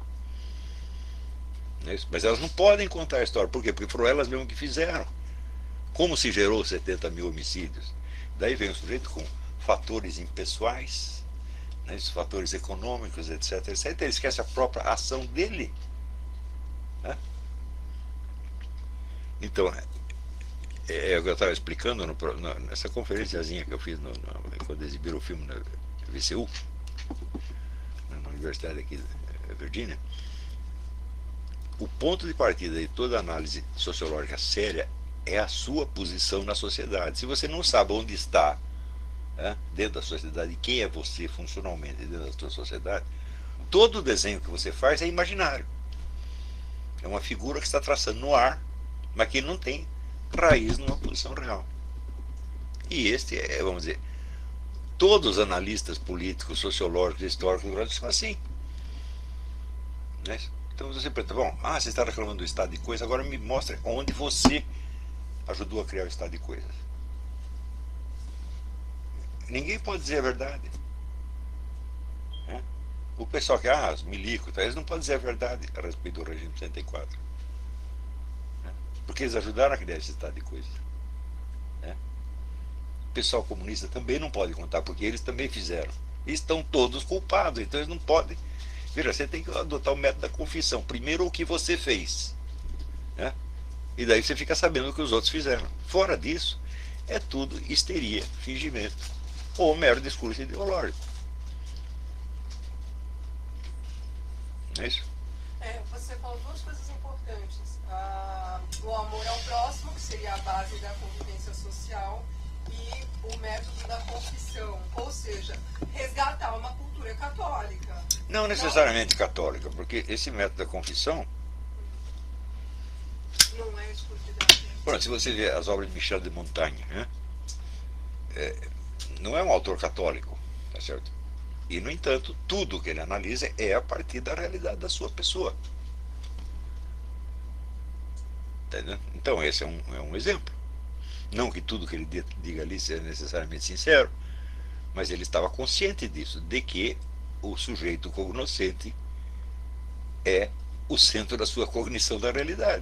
Mas elas não podem contar a história. Por quê? Porque foram elas mesmas que fizeram. Como se gerou 70 mil homicídios? Daí vem o sujeito com fatores impessoais, né, os fatores econômicos, etc, etc. Ele esquece a própria ação dele. Né? Então, é o que eu estava explicando nessa conferenciazinha que eu fiz quando exibiram o filme na VCU, na Universidade aqui da Virgínia. O ponto de partida de toda análise sociológica séria é a sua posição na sociedade. Se você não sabe onde está, né, dentro da sociedade, e quem é você funcionalmente dentro da sua sociedade, todo o desenho que você faz é imaginário. É uma figura que está traçando no ar, mas que não tem raiz numa posição real. E este é, vamos dizer, todos os analistas políticos, sociológicos, históricos do Brasil são assim. Né? Então você pergunta, bom, você está reclamando do estado de coisas, agora me mostra onde você ajudou a criar o estado de coisas. Ninguém pode dizer a verdade. Né? O pessoal que, os milicos, eles não podem dizer a verdade a respeito do regime de 64. Né? Porque eles ajudaram a criar esse estado de coisas. Né? O pessoal comunista também não pode contar, porque eles também fizeram. E estão todos culpados, então eles não podem. Veja, você tem que adotar o método da confissão. Primeiro o que você fez. Né? E daí você fica sabendo o que os outros fizeram. Fora disso, é tudo histeria, fingimento, ou mero discurso ideológico. Não é isso? Você falou duas coisas importantes. O amor ao próximo, que seria a base da convivência social, e o método da confissão. Ou seja, resgatar uma cultura católica. Não necessariamente católica, porque esse método da confissão, não é exclusividade. Bom, se você vê as obras de Michel de Montaigne, né? Não é um autor católico, tá certo? E, no entanto, tudo que ele analisa é a partir da realidade da sua pessoa. Entendeu? Então, esse é um exemplo. Não que tudo que ele diga ali seja necessariamente sincero, mas ele estava consciente disso, de que o sujeito cognoscente é o centro da sua cognição da realidade.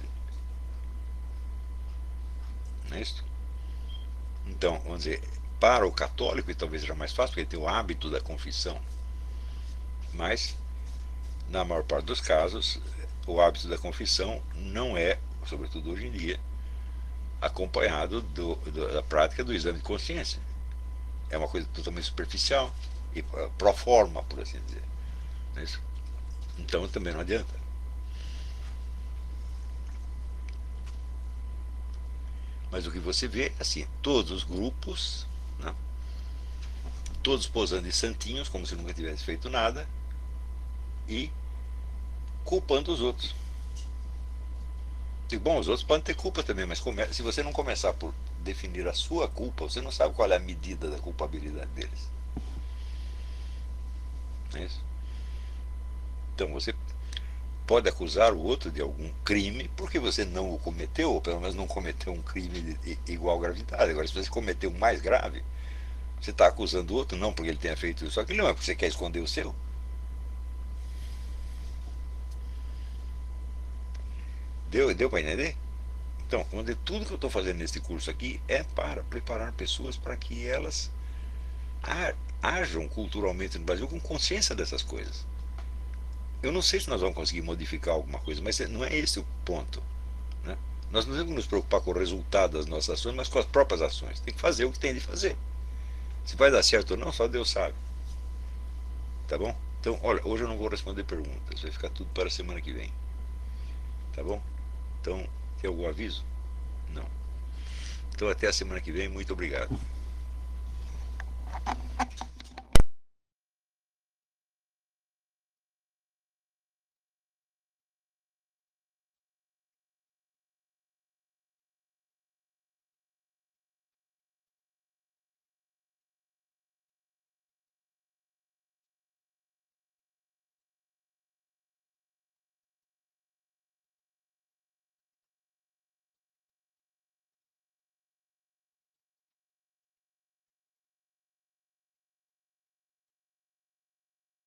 Não é isso? Então, vamos dizer, para o católico, e talvez seja mais fácil, porque ele tem o hábito da confissão, mas, na maior parte dos casos, o hábito da confissão não é, sobretudo hoje em dia, acompanhado da prática do exame de consciência. É uma coisa totalmente superficial e pro forma, por assim dizer. Não é isso? Então também não adianta. Mas o que você vê, assim, todos os grupos, né, todos posando de santinhos, como se nunca tivesse feito nada, e culpando os outros. E, bom, os outros podem ter culpa também, mas se você não começar por definir a sua culpa, você não sabe qual é a medida da culpabilidade deles. Não é isso? Então você pode acusar o outro de algum crime porque você não o cometeu, ou pelo menos não cometeu um crime de igual gravidade. Agora, se você cometeu um mais grave, você está acusando o outro não porque ele tenha feito isso, só que não é porque você quer esconder o seu. Deu para entender? Então, tudo que eu estou fazendo nesse curso aqui é para preparar pessoas para que elas ajam culturalmente no Brasil com consciência dessas coisas. Eu não sei se nós vamos conseguir modificar alguma coisa, mas não é esse o ponto, né? Nós não temos que nos preocupar com o resultado das nossas ações, mas com as próprias ações. Tem que fazer o que tem de fazer. Se vai dar certo ou não, só Deus sabe. Tá bom? Então, olha, hoje eu não vou responder perguntas, vai ficar tudo para a semana que vem. Tá bom? Então, tem algum aviso? Não. Então, até a semana que vem, muito obrigado.